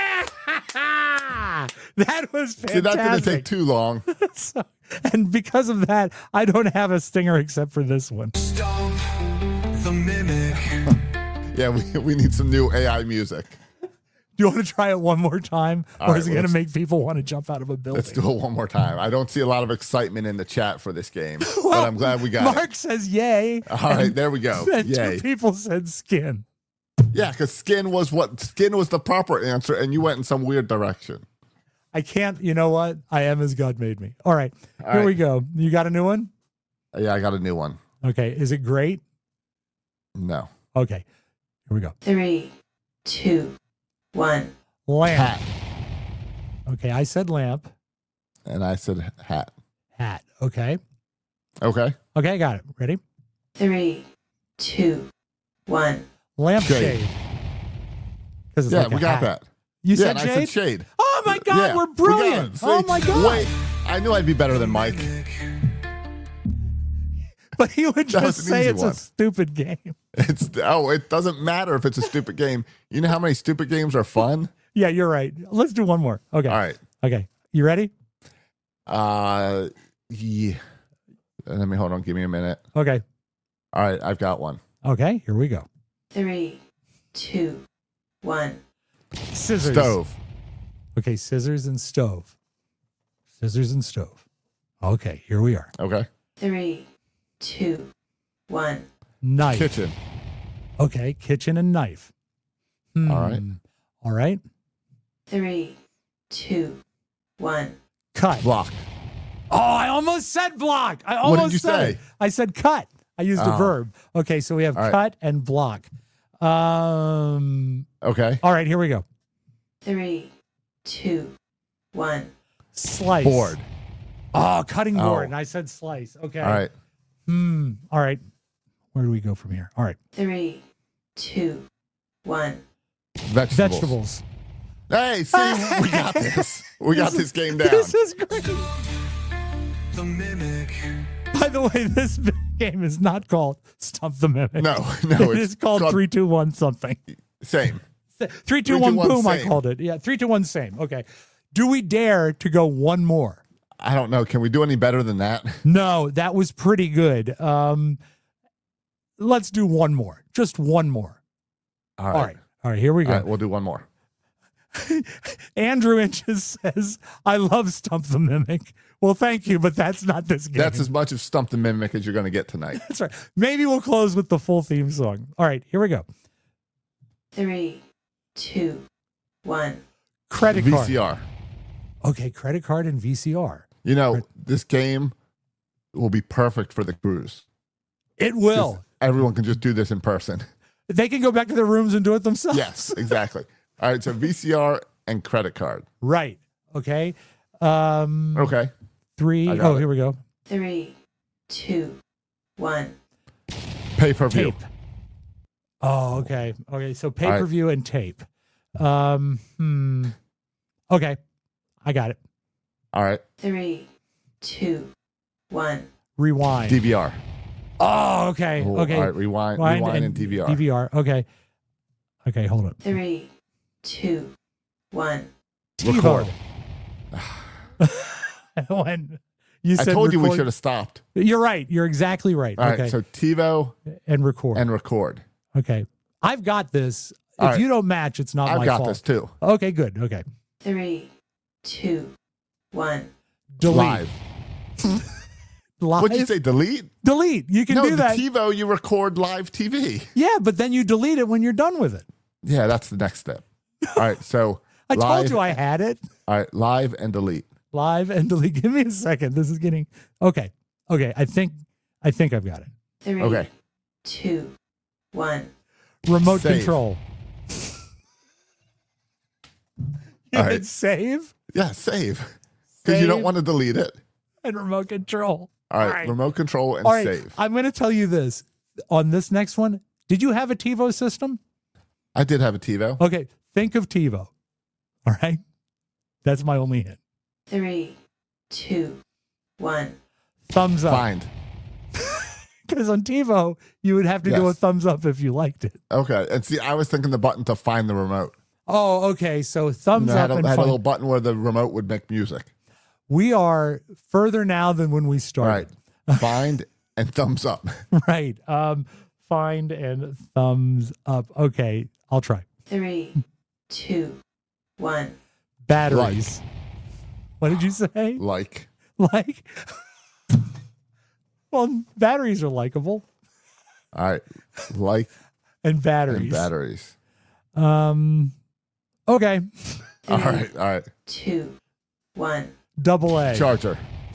That was fantastic. See, that didn't take too long. So- and because of that, I don't have a stinger except for this one. Stop the mimic. Yeah, we, we need some new A I music. Do you want to try it one more time? All or right, is it going to let's- make people want to jump out of a building? Let's do it one more time. I don't see a lot of excitement in the chat for this game, but I'm glad we got Mark says yay. it. All right, there we go. And Yay. two people said skin. Yeah, because skin was what skin was the proper answer, and you went in some weird direction. I can't, you know what? I am as God made me. All right, All here right. we go. You got a new one? Yeah, I got a new one. Okay. Is it great? No. Okay. Here we go. Three, two, one. Lamp. Hat. Okay. I said lamp. And I said hat. Hat. Okay. Okay. Okay. I got it. Ready? Three, two, one. Lampshade. Shade. Because it's Yeah, like a we got hat. that. You yeah, said and shade? I said shade. Oh my God, Yeah, we're we got brilliant. it. Oh See? my God. Wait, I knew I'd be better than Mike. But he would That was just an say easy it's one. a stupid game. It's oh, it doesn't matter if it's a stupid game. You know how many stupid games are fun? Yeah, you're right. Let's do one more. Okay. All right. Okay. You ready? Uh, yeah. Let me hold on. Give me a minute. Okay. All right, I've got one. Okay. Here we go. three, two, one. Scissors. Stove. Okay. Scissors and stove. Scissors and stove. Okay. Here we are. Okay. Three, two, one. Knife. Kitchen. Okay. Kitchen and knife. Hmm. All right. All right. Three, two, one. Cut. Block. Oh, I almost said block. I What almost did you said say? it. I said cut. I used a Oh. verb. Okay, so we have All right. cut and block. Um. Okay. All right, here we go. Three, two, one. Slice. Board. Oh, cutting Oh. board. And I said slice. Okay. All right. Hmm. All right. Where do we go from here? All right. Three, two, one. Vegetables. Vegetables. Hey, see, we got this. We got this game down. This is great. The Mimic. By the way, this game is not called Stump the Mimic. No, no, it it's is called, called- three, two, one something. Same. Three, two, one, one, boom. I same. called it. Yeah, three, two, one, same. Okay. Do we dare to go one more? I don't know. Can we do any better than that? No, that was pretty good. Um, let's do one more. Just one more. All right. All right. All right. Here we All go. right, we'll do one more. Andrew Inches says, I love Stump the Mimic. Well, thank you, but that's not this game. That's as much of Stump the Mimic as you're going to get tonight. That's right. Maybe we'll close with the full theme song. All right. Here we go. Three, two, one. Credit V card. C R. Okay. Credit card and V C R. You know, this game will be perfect for the cruise. It will. Everyone can just do this in person. They can go back to their rooms and do it themselves. Yes, exactly. All right, so V C R and credit card. Right. Okay. Um, Okay. Three. I got Oh, it. here we go. Three, two, one. Pay per view. Tape. Oh, okay. Okay. So pay per view and tape. Um, hmm. Okay. I got it. All right. Three, two, one. Rewind. D V R. Oh, okay. Oh, Okay. All right, rewind, Rewind rewind and, D V R. D V R. Okay. Okay. Hold on. Three, two, one. Record. When you I said told you we record- should have stopped. You're right. You're exactly right. All okay. right, so TiVo and record. and record. Okay. I've got this. All if right. you don't match, it's not I've my got fault. this too. Okay, good. Okay. Three, two, one. Delete. Live. Live? What'd you say? Delete? Delete. You can no, do the that. TiVo you record live T V. Yeah, but then you delete it when you're done with it. Yeah, that's the next step. All right, so I live, told you I had it. All right, live and delete. Live and delete. Give me a second. This is getting okay. Okay, I think I think I've got it. Three, Okay. two, one. Remote Save. control. You All hit right. save Yeah, save. Because you don't Save. want to delete it. and remote control. All right, All right. remote control and All right, save. I'm going to tell you this on this next one. Did you have a TiVo system? I did have a TiVo. Okay, think of TiVo. All right, that's my only hint. Three, two, one. Thumbs up. Find. Because on TiVo, you would have to do a Yes. thumbs up if you liked it. Okay, and see, I was thinking the button to find the remote. Oh, okay. So thumbs And I up had, a, and had a find. little button where the remote would make music. We are further now than when we All started. right, find and thumbs up. Right. Um, find and thumbs up. Okay, I'll try. Three, two, one. Batteries. What did you say? Like. Like? Well, batteries are likable. All right, like And batteries. and batteries. Um, okay. All Three, right, all right. two, one. Double A. Charger.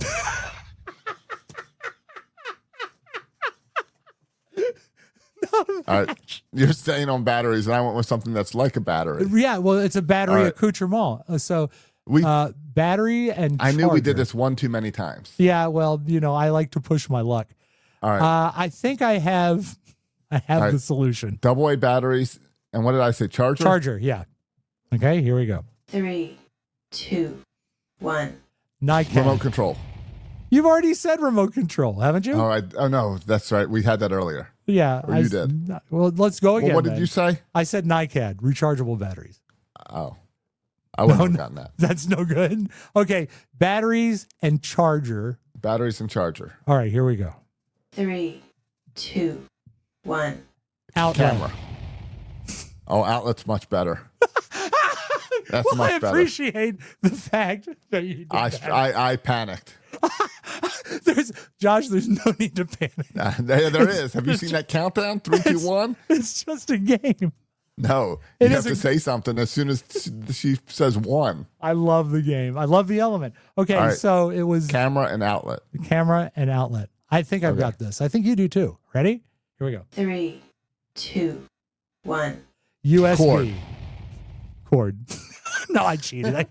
All right, you're staying on batteries, and I went with something that's like a battery. Yeah, well, it's a battery All right. accoutrement. Uh, So, We, uh, battery and I knew we did charger. this one too many times. Yeah, well, you know, I like to push my luck. All right, Uh, I think I have, I have All right. the solution. double A batteries, and what did I say? Charger. Charger, yeah. Okay, here we go. Three, two, one. Nikon. Remote control. You've already said remote control, haven't you? Oh, I, oh no, that's right. We had that earlier. Yeah. Or I, you did. Well, let's go again. Well, what did then. you say? I said NiCad, rechargeable batteries. Oh, I wouldn't No, have no. gotten that. That's no good. Okay, batteries and charger. Batteries and charger. All right, here we go. Three, two, one. Outlet. Camera. Oh, outlet's much better. That's Well, much I better. appreciate the fact that you did I, that. I, I panicked. There's Josh. There's no need to panic. Uh, there, there is. Have you seen that countdown? Three, two, one. It's just a game. No, It you is have a- to say something as soon as she says one. I love the game. I love the element. Okay, All right. so it was Camera and outlet. camera and outlet. I think I've Okay. got this. I think you do too. Ready? Here we go. Three, two, one. U S B Cord. Cord. No, I cheated. I...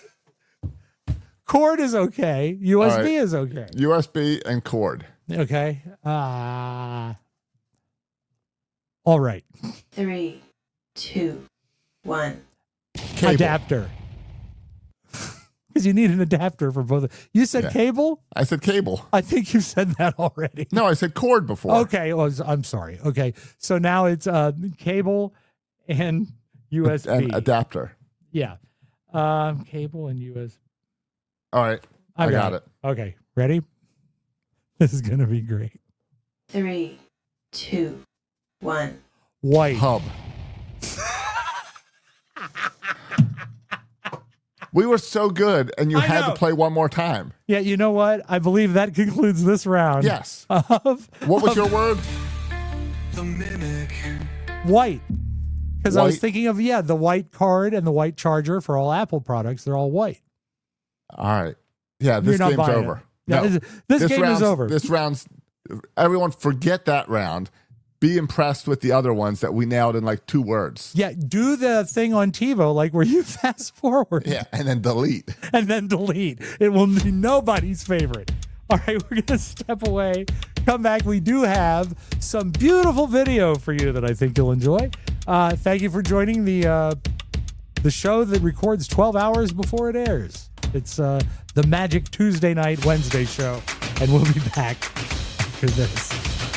Cord is okay. U S B All right. is okay. U S B and cord. Okay. Uh, all right. Three, two, one. Cable. Adapter. Because you need an adapter for both. You said Yeah. cable? I said cable. I think you said that already. No, I said cord before. Okay. Well, I'm sorry. Okay. So now it's uh, cable and U S B. And adapter. Yeah. Um, cable and U S B. All right. I, I got, got it. Okay. Ready? This is going to be great. Three, two, one. White. Hub. We were so good, and you I had know. to play one more time. Yeah. You know what? I believe that concludes this round. Yes. Of What was your word? The mimic. white. Because I was White. thinking of, yeah, the white card and the white charger for all Apple products. They're all white. All right. Yeah, this You're not game's buying over. it. Yeah, No. this, this game round's, is over. This round's, everyone forget that round. Be impressed with the other ones that we nailed in like two words. Yeah, do the thing on TiVo, like where you fast forward Yeah, and then delete. and then delete. It will be nobody's favorite. All right, we're going to step away, come back. We do have some beautiful video for you that I think you'll enjoy. Uh, thank you for joining the uh, the show that records twelve hours before it airs. It's uh, the Magic Tuesday Night Wednesday show, and we'll be back after this.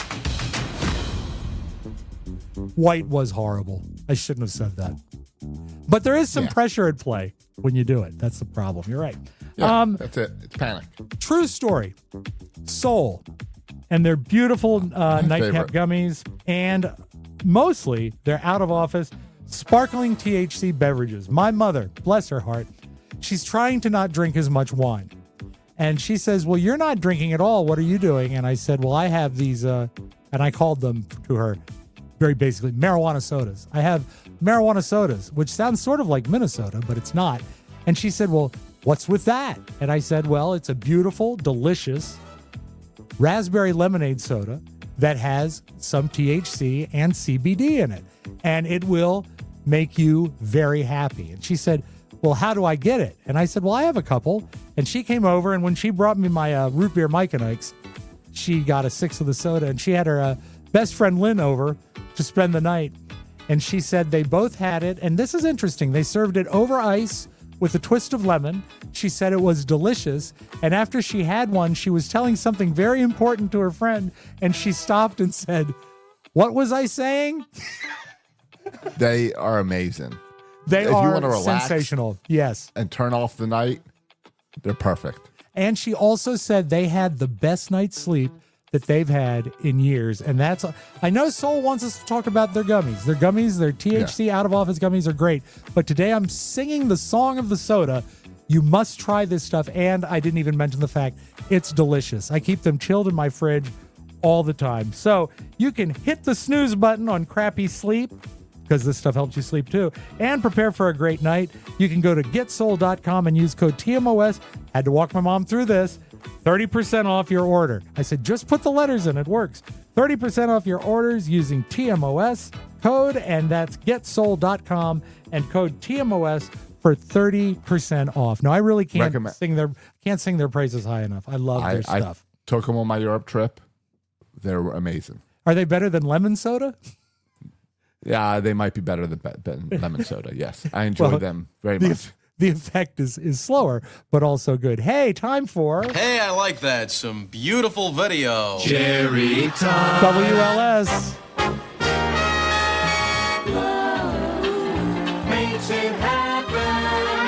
White was horrible. I shouldn't have said that. But there is some Yeah. pressure at play when you do it. That's the problem. You're right. Yeah, Um, that's it. It's panic. True story. Soul and their beautiful uh, My nightcap favorite. gummies, and mostly their out of office sparkling T H C beverages. My mother, bless her heart, she's trying to not drink as much wine. And she says, well, you're not drinking at all. What are you doing? And I said, well, I have these, uh, and I called them to her very basically marijuana sodas. I have marijuana sodas, which sounds sort of like Minnesota, but it's not. And she said, well, what's with that? And I said, well, it's a beautiful, delicious raspberry lemonade soda that has some T H C and C B D in it. And it will make you very happy. And she said, well, how do I get it? And I said, well, I have a couple. And she came over, and when she brought me my uh, root beer Mike and Ike's, she got a six of the soda, and she had her uh, best friend Lynn over to spend the night. And she said they both had it. And this is interesting. They served it over ice with a twist of lemon. She said it was delicious. And after she had one, she was telling something very important to her friend. And she stopped and said, what was I saying? They are amazing. They If you are wanna relax- sensational. Yes. And turn off the night, they're perfect. And she also said they had the best night's sleep that they've had in years. And that's, I know Soul wants us to talk about their gummies. Their gummies, their T H C out of office gummies are great. But today I'm singing the song of the soda. You must try this stuff. And I didn't even mention the fact it's delicious. I keep them chilled in my fridge all the time. So you can hit the snooze button on crappy sleep, because this stuff helps you sleep too, and prepare for a great night. You can go to get soul dot com and use code T M O S. Had to walk my mom through this. thirty percent off your order. I said, just put the letters in. It works. thirty percent off your orders using T M O S code, and that's get soul dot com and code T M O S for thirty percent off. Now, I really can't Recommend- sing their can't sing their praises high enough. I love I, their I stuff. took them on my Europe trip. They're amazing. Are they better than lemon soda? Yeah, they might be better than, than lemon soda. Yes, I enjoy Well, them very the, much. the effect is, is slower, but also good. Hey, time for Hey, I like that. Some beautiful video. Jerry time. W L S. Makes it happen.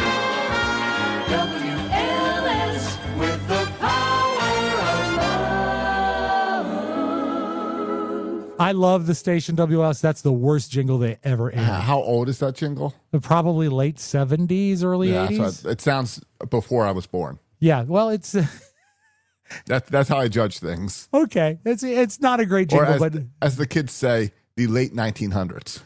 W L S with the power of love. I love the station W L S. That's the worst jingle they ever aired. Uh, how old is that jingle? Probably late seventies, early Yeah, eighties. so it sounds before I was born. Yeah, well, it's uh, That, that's how I judge things. okay. It's it's not a great Or jingle, as, but as the kids say, the late nineteen hundreds.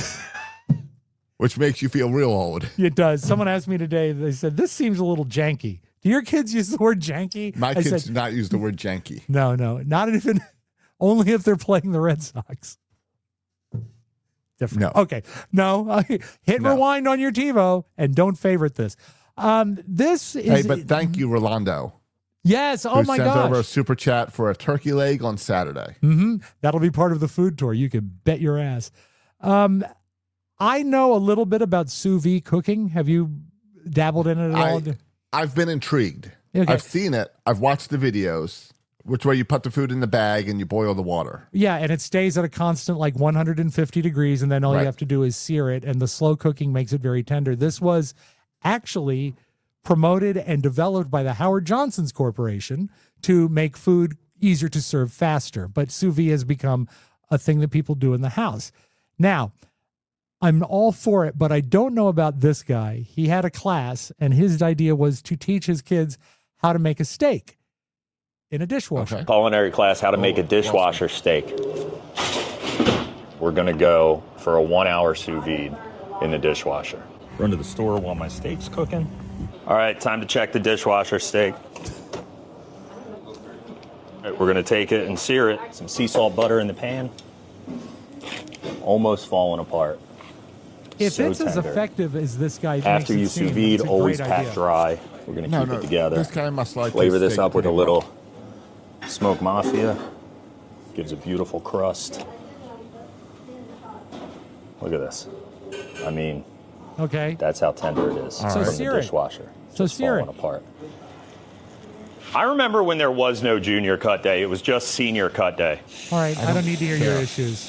Which makes you feel real old. it does. Someone asked me today, they said, this seems a little janky. Do your kids use the word janky? My I kids said, do not use the word janky. no, no, not even, only if they're playing the Red Sox. Different. No. Okay. No. uh, hit No. rewind on your TiVo and don't favorite this. Um, this is. Hey, but thank you, Rolando. yes. Oh, who my sent over a gosh. super chat for a turkey leg on Saturday. hmm That'll be part of the food tour. You can bet your ass. Um, I know a little bit about sous vide cooking. Have you dabbled in it at all? I, I've been intrigued. Okay. I've seen it. I've watched the videos, which way you put the food in the bag and you boil the water. Yeah, and it stays at a constant like one hundred fifty degrees, and then all Right. you have to do is sear it, and the slow cooking makes it very tender. This was actually promoted and developed by the Howard Johnson's Corporation to make food easier to serve faster, but sous vide has become a thing that people do in the house. Now, I'm all for it, but I don't know about this guy. He had a class, and his idea was to teach his kids how to make a steak in a dishwasher. Okay. Culinary class, how to make a dishwasher steak. We're gonna go for a one hour sous vide in the dishwasher. Run to the store while my steak's cooking. All right, time to check the dishwasher steak. All right, we're gonna take it and sear it. Some sea salt butter in the pan. Almost falling apart. If So it's as tender. effective as this guy makes After it you seem, sous vide, it's a always great pat idea. dry. We're gonna No, keep no. it together. This guy must like Flavor his this steak up with a pretty little well. smoke mafia. Gives a beautiful crust. Look at this. I mean, Okay. that's how tender it is So from sear the it. dishwasher. So Just sear falling it. apart. I remember when there was no junior cut day. It was just senior cut day. All right. I don't, need to hear your care. issues.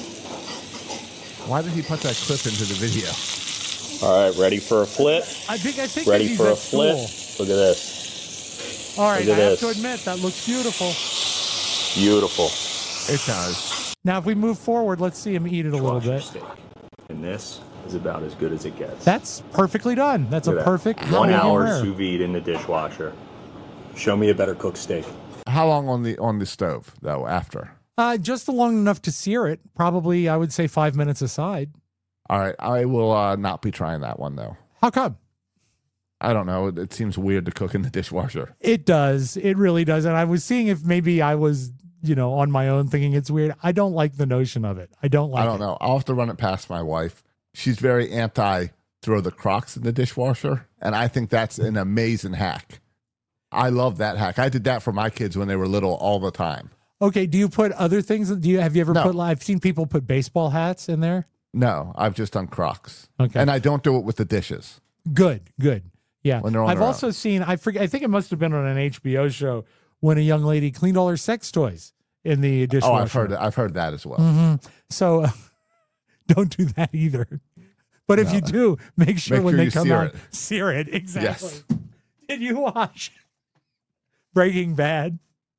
Why did he put that clip into the video? All right, ready for a flip? I think I think Ready that he's for a at flip? school. Look at this. All right. Look I at have to this. admit that looks beautiful. Beautiful. It does. Now, if we move forward, let's see him eat it a little Dishwasher bit. steak. And this is about as good as it gets. That's perfectly done. That's Look a at that. perfect one medium hour rare. sous vide in the dishwasher. Show me a better cooked steak. How long on the on the stove though? After. Uh, just long enough to sear it. Probably, I would say five minutes aside. All right, I will uh, not be trying that one though. How come? I don't know. It, it seems weird to cook in the dishwasher. It does. It really does. And I was seeing if maybe I was, you know, on my own thinking it's weird. I don't like the notion of it. I don't like I don't it. know. I'll have to run it past my wife. She's very anti throw the Crocs in the dishwasher, and I think that's an amazing hack. I love that hack. I did that for my kids when they were little all the time. Okay. Do you put other things? Do you have you ever No. put? I've seen people put baseball hats in there. No, I've just done Crocs. Okay. And I don't do it with the dishes. Good. Good. Yeah. When they're on I've their also own. seen. I forget. I think it must have been on an H B O show when a young lady cleaned all her sex toys in the dishwasher. Oh, I've heard it. I've heard that as well. hmm So uh, don't do that either. But if No. you do, make sure Make when sure they you come sear out, it. sear it. Exactly. Yes. Did you watch Breaking Bad?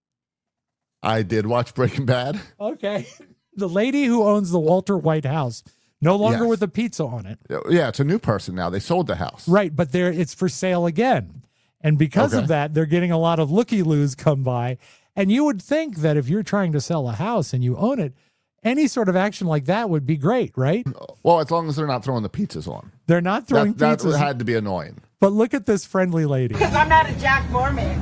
I did watch Breaking Bad. Okay. The lady who owns the Walter White house, no longer Yes. with the pizza on it. Yeah, it's a new person now. They sold the house. Right, but there it's for sale again. And because of Okay. that, they're getting a lot of looky-loos come by. And you would think that if you're trying to sell a house and you own it, any sort of action like that would be great, right? Well, as long as they're not throwing the pizzas on. They're not throwing That, that pizzas. had to be annoying. But look at this friendly lady. I'm not a Jack Mormon.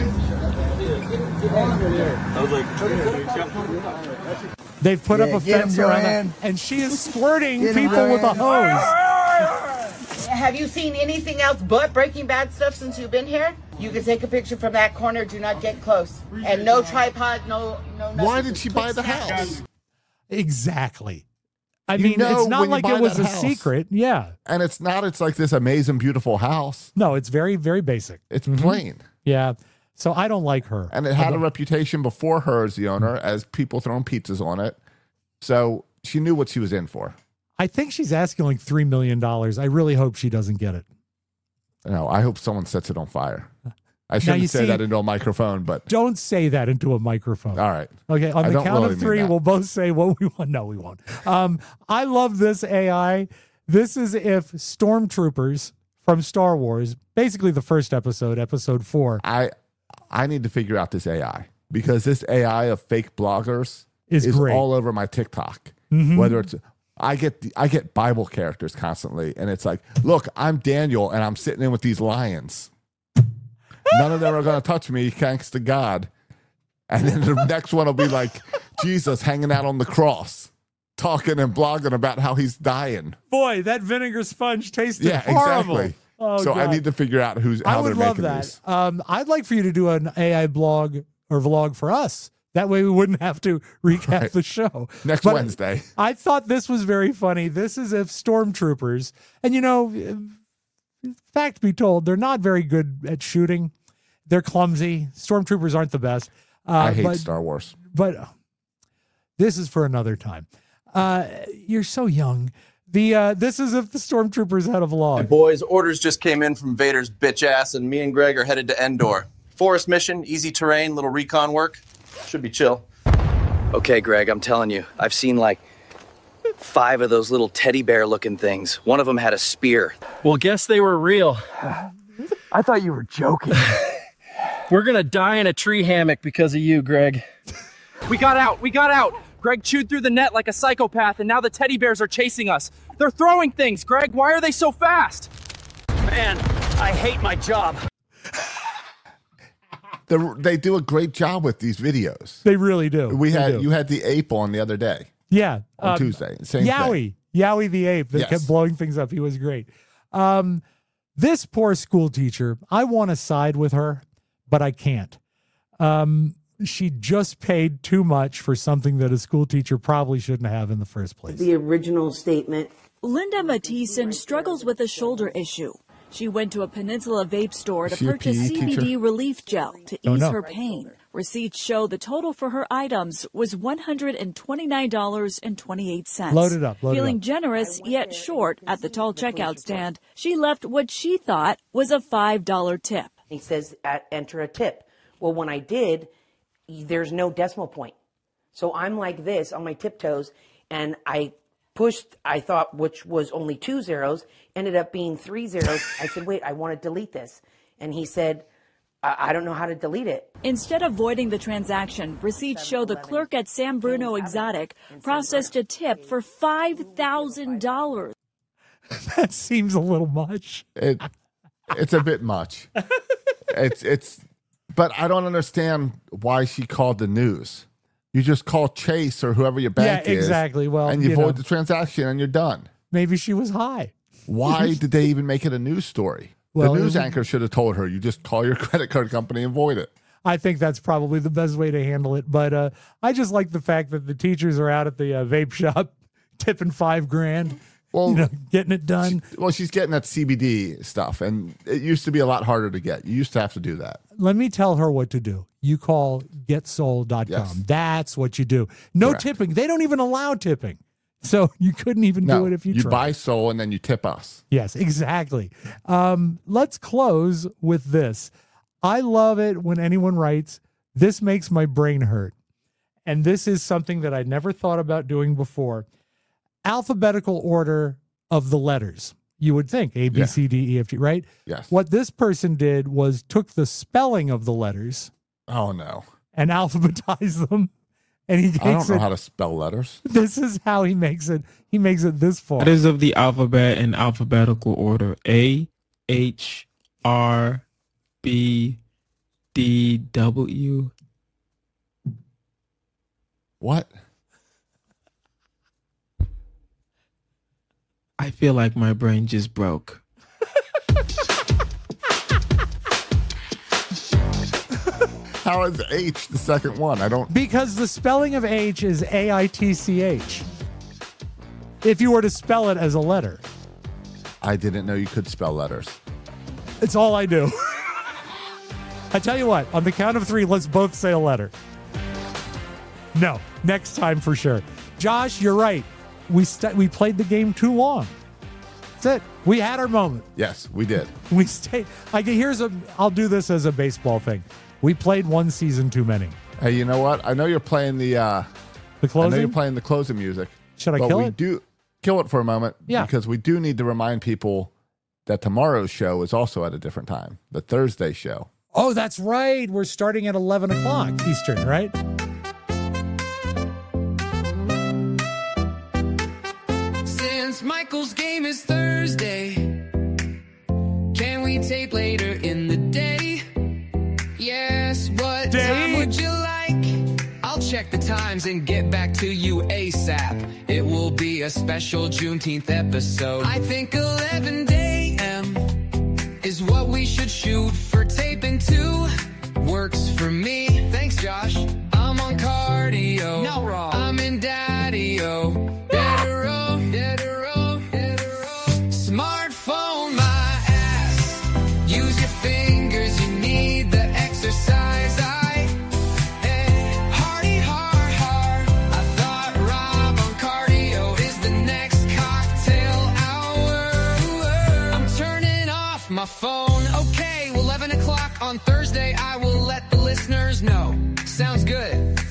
They've put up Yeah, a get 'em, fence around Joanne. that, and she is squirting Get 'em, people with a hose. Have you seen anything else but Breaking Bad stuff since you've been here? You can take a picture from that corner. Do not get close. And no tripod, no, no. Why nothing. did she Quick buy the snap. house? Exactly. I You mean, know it's not when you like buy it was that a house. secret. Yeah. And it's not, it's like this amazing, beautiful house. No, it's very, very basic. It's Mhm. plain. Yeah. So I don't like her. And it had a reputation before her as the owner as people throwing pizzas on it. So she knew what she was in for. I think she's asking like three million dollars. I really hope she doesn't get it. No, I hope someone sets it on fire. I you shouldn't say see- that into a microphone, but Don't say that into a microphone. all right. Okay, on I the don't count really of mean three, that. we'll both say what we want. No, we won't. Um, I love this A I. This is if stormtroopers from Star Wars, basically the first episode, episode four, I I need to figure out this A I because this A I of fake bloggers Is great. all over my TikTok. Mhm. Whether it's I get the, I get Bible characters constantly, and it's like, look, I'm Daniel, and I'm sitting in with these lions. None of them are going to touch me, thanks to God. And then the next one will be like Jesus hanging out on the cross, talking and blogging about how he's dying. boy, that vinegar sponge tasted Yeah, horrible. exactly. Oh, so I God. need to figure out who's I how would they're love making that. these. Um, I'd like for you to do an A I blog or vlog for us. That way we wouldn't have to recap Right. the show. Next But Wednesday. I thought this was very funny. This is if stormtroopers, and you know, fact be told, they're not very good at shooting. They're clumsy. Stormtroopers aren't the best. Uh, I hate but, Star Wars. But this is for another time. Uh, you're so young. The uh, this is if the stormtroopers had a vlog. Boys, orders just came in from Vader's bitch ass, and me and Greg are headed to Endor. Forest mission, easy terrain, little recon work. Should be chill. Okay, Greg, I'm telling you, I've seen like five of those little teddy bear looking things. One of them had a spear. Well, guess they were real. I thought you were joking. We're gonna die in a tree hammock because of you, Greg. We got out, we got out. Greg chewed through the net like a psychopath, and now the teddy bears are chasing us. They're throwing things, Greg. Why are they so fast? Man, I hate my job. The, they do a great job with these videos. They really do. We They had do. you had the ape on the other day. Yeah. On um, Tuesday. Same Yowie. thing. Yowie the ape that Yes. kept blowing things up. He was great. Um, this poor school teacher, I want to side with her, but I can't. Um, she just paid too much for something that a school teacher probably shouldn't have in the first place. The original statement. Linda Mathieson struggles with a shoulder issue. She went to a Peninsula vape store to Is she a purchase P E C B D teacher? relief gel to Oh, ease no. her pain. Receipts show the total for her items was one hundred twenty-nine dollars and twenty-eight cents. Load it up, load it Feeling up. generous yet short at the tall checkout stand, she left what she thought was a five dollar tip. He says, at, enter a tip. Well, when I did, there's no decimal point. So I'm like this on my tiptoes, and I pushed, I thought, which was only two zeros, ended up being three zeros. I said, wait, I want to delete this. And he said, I, I don't know how to delete it. Instead of voiding the transaction, receipts show the clerk at San Bruno Exotic processed a tip for five thousand dollars. That seems a little much. It, it's a bit much. It's it's, but I don't understand why she called the news. You just call Chase or whoever your bank Yeah, is, exactly. Well, and you, you void know. the transaction, and you're done. Maybe she was high. Why did they even make it a news story? Well, the news it- anchor should have told her, you just call your credit card company and void it. I think that's probably the best way to handle it. But uh, I just like the fact that the teachers are out at the uh, vape shop tipping five grand, Well, you know, getting it done. Well, she's getting that C B D stuff, and it used to be a lot harder to get. You used to have to do that. Let me tell her what to do. You call get soul dot com. Yes. That's what you do. No Correct. tipping. They don't even allow tipping. So you couldn't even No, do it if you, you tried. buy Soul and then you tip us. Yes, exactly. Um, let's close with this. I love it when anyone writes, this makes my brain hurt. And this is something that I never thought about doing before. Alphabetical order of the letters. You would think A, B, Yeah. C, D, E, F, G, right? Yes. What this person did was took the spelling of the letters Oh no, and alphabetized them. And he I don't makes know it, how to spell letters. this is how he makes it. He makes it this far. Letters of the alphabet in alphabetical order: A, H, R, B, D, W. What? I feel like my brain just broke. How is H the second one? I don't. Because the spelling of H is A I T C H. if you were to spell it as a letter. I didn't know you could spell letters. It's all I do. I tell you what, on the count of three, let's both say a letter. No, next time for sure. Josh, you're right. We st- we played the game too long. That's it. We had our moment. Yes, we did. We stayed. Like, here's a. I'll do this as a baseball thing. We played one season too many. Hey, you know what? I know you're playing the uh, the closing. I know you're playing the closing music. Should I but kill we it? Do kill it for a moment. Yeah. Because we do need to remind people that tomorrow's show is also at a different time. The Thursday show. Oh, that's right. We're starting at eleven o'clock Eastern, right? Since Michael's game is Thursday, can we tape later in the day? Yes, what day? time would you like? I'll check the times and get back to you ASAP. It will be a special Juneteenth episode. I think eleven a.m. is what we should shoot for taping two. Works for me. Thanks, Josh. I'm on cardio. Not wrong. I'm in daddy-o. Dead-a-row, dead-a-row, dead-a-row. Smartphone my ass. Use your fingers, you need the exercise. I, hey, hardy har har. I thought Rob on cardio is the next cocktail hour. I'm turning off my phone. Okay, eleven o'clock on Thursday. I will let the listeners know. Sounds good.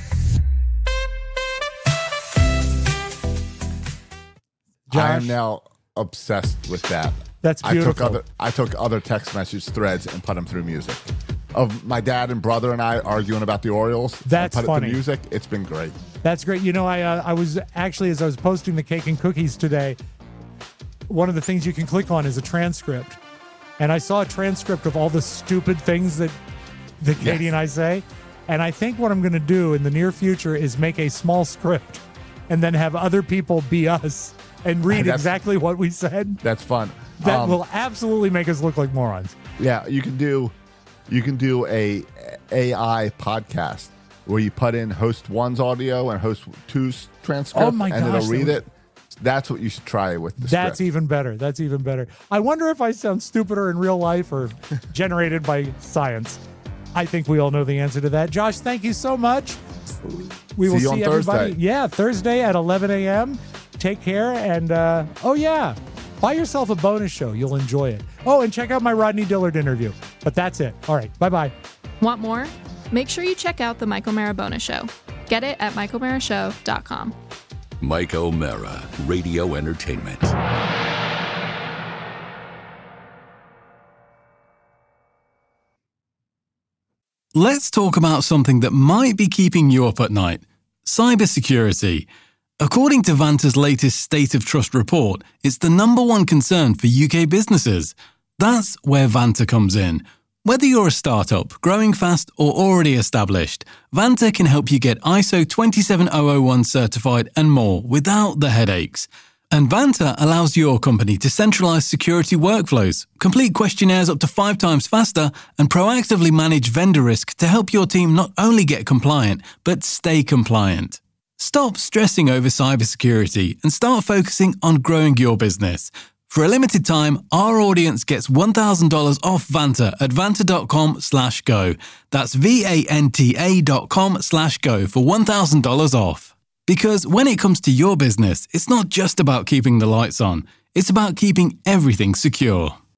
Josh? I am now obsessed with that. That's I took beautiful. other I took other text message threads and put them through music. Of my dad and brother and I arguing about the Orioles. That's and put funny. It to music. It's been great. That's great. You know, I uh, I was actually, as I was posting the cake and cookies today, one of the things you can click on is a transcript. And I saw a transcript of all the stupid things that, that Katie Yes. and I say. And I think what I'm going to do in the near future is make a small script and then have other people be us and read That's- exactly what we said. That's fun. That Um, will absolutely make us look like morons. Yeah, you can do you can do a A I podcast where you put in host one's audio and host two's transcript Oh my and gosh, it'll read that it. That's what you should try with the That's script. even better. That's even better. I wonder if I sound stupider in real life or generated by science. I think we all know the answer to that. Josh, thank you so much. We will See you see on everybody. Thursday. Yeah, Thursday at eleven a.m. Take care. And, uh, oh, yeah, buy yourself a bonus show. You'll enjoy it. Oh, and check out my Rodney Dillard interview. But that's it. All right. Bye-bye. Want more? Make sure you check out the Mike O'Mara Bonus Show. Get it at mike o'mara show dot com. Mike O'Mara, Radio Entertainment. Let's talk about something that might be keeping you up at night. Cybersecurity. According to Vanta's latest State of Trust report, it's the number one concern for U K businesses. That's where Vanta comes in. Whether you're a startup, growing fast, or already established, Vanta can help you get I S O twenty-seven thousand one certified and more without the headaches. And Vanta allows your company to centralize security workflows, complete questionnaires up to five times faster, and proactively manage vendor risk to help your team not only get compliant, but stay compliant. Stop stressing over cybersecurity and start focusing on growing your business. For a limited time, our audience gets one thousand dollars off Vanta at vanta.com slash go. That's V-A-N-T-A dot com slash go for one thousand dollars off. Because when it comes to your business, it's not just about keeping the lights on. It's about keeping everything secure.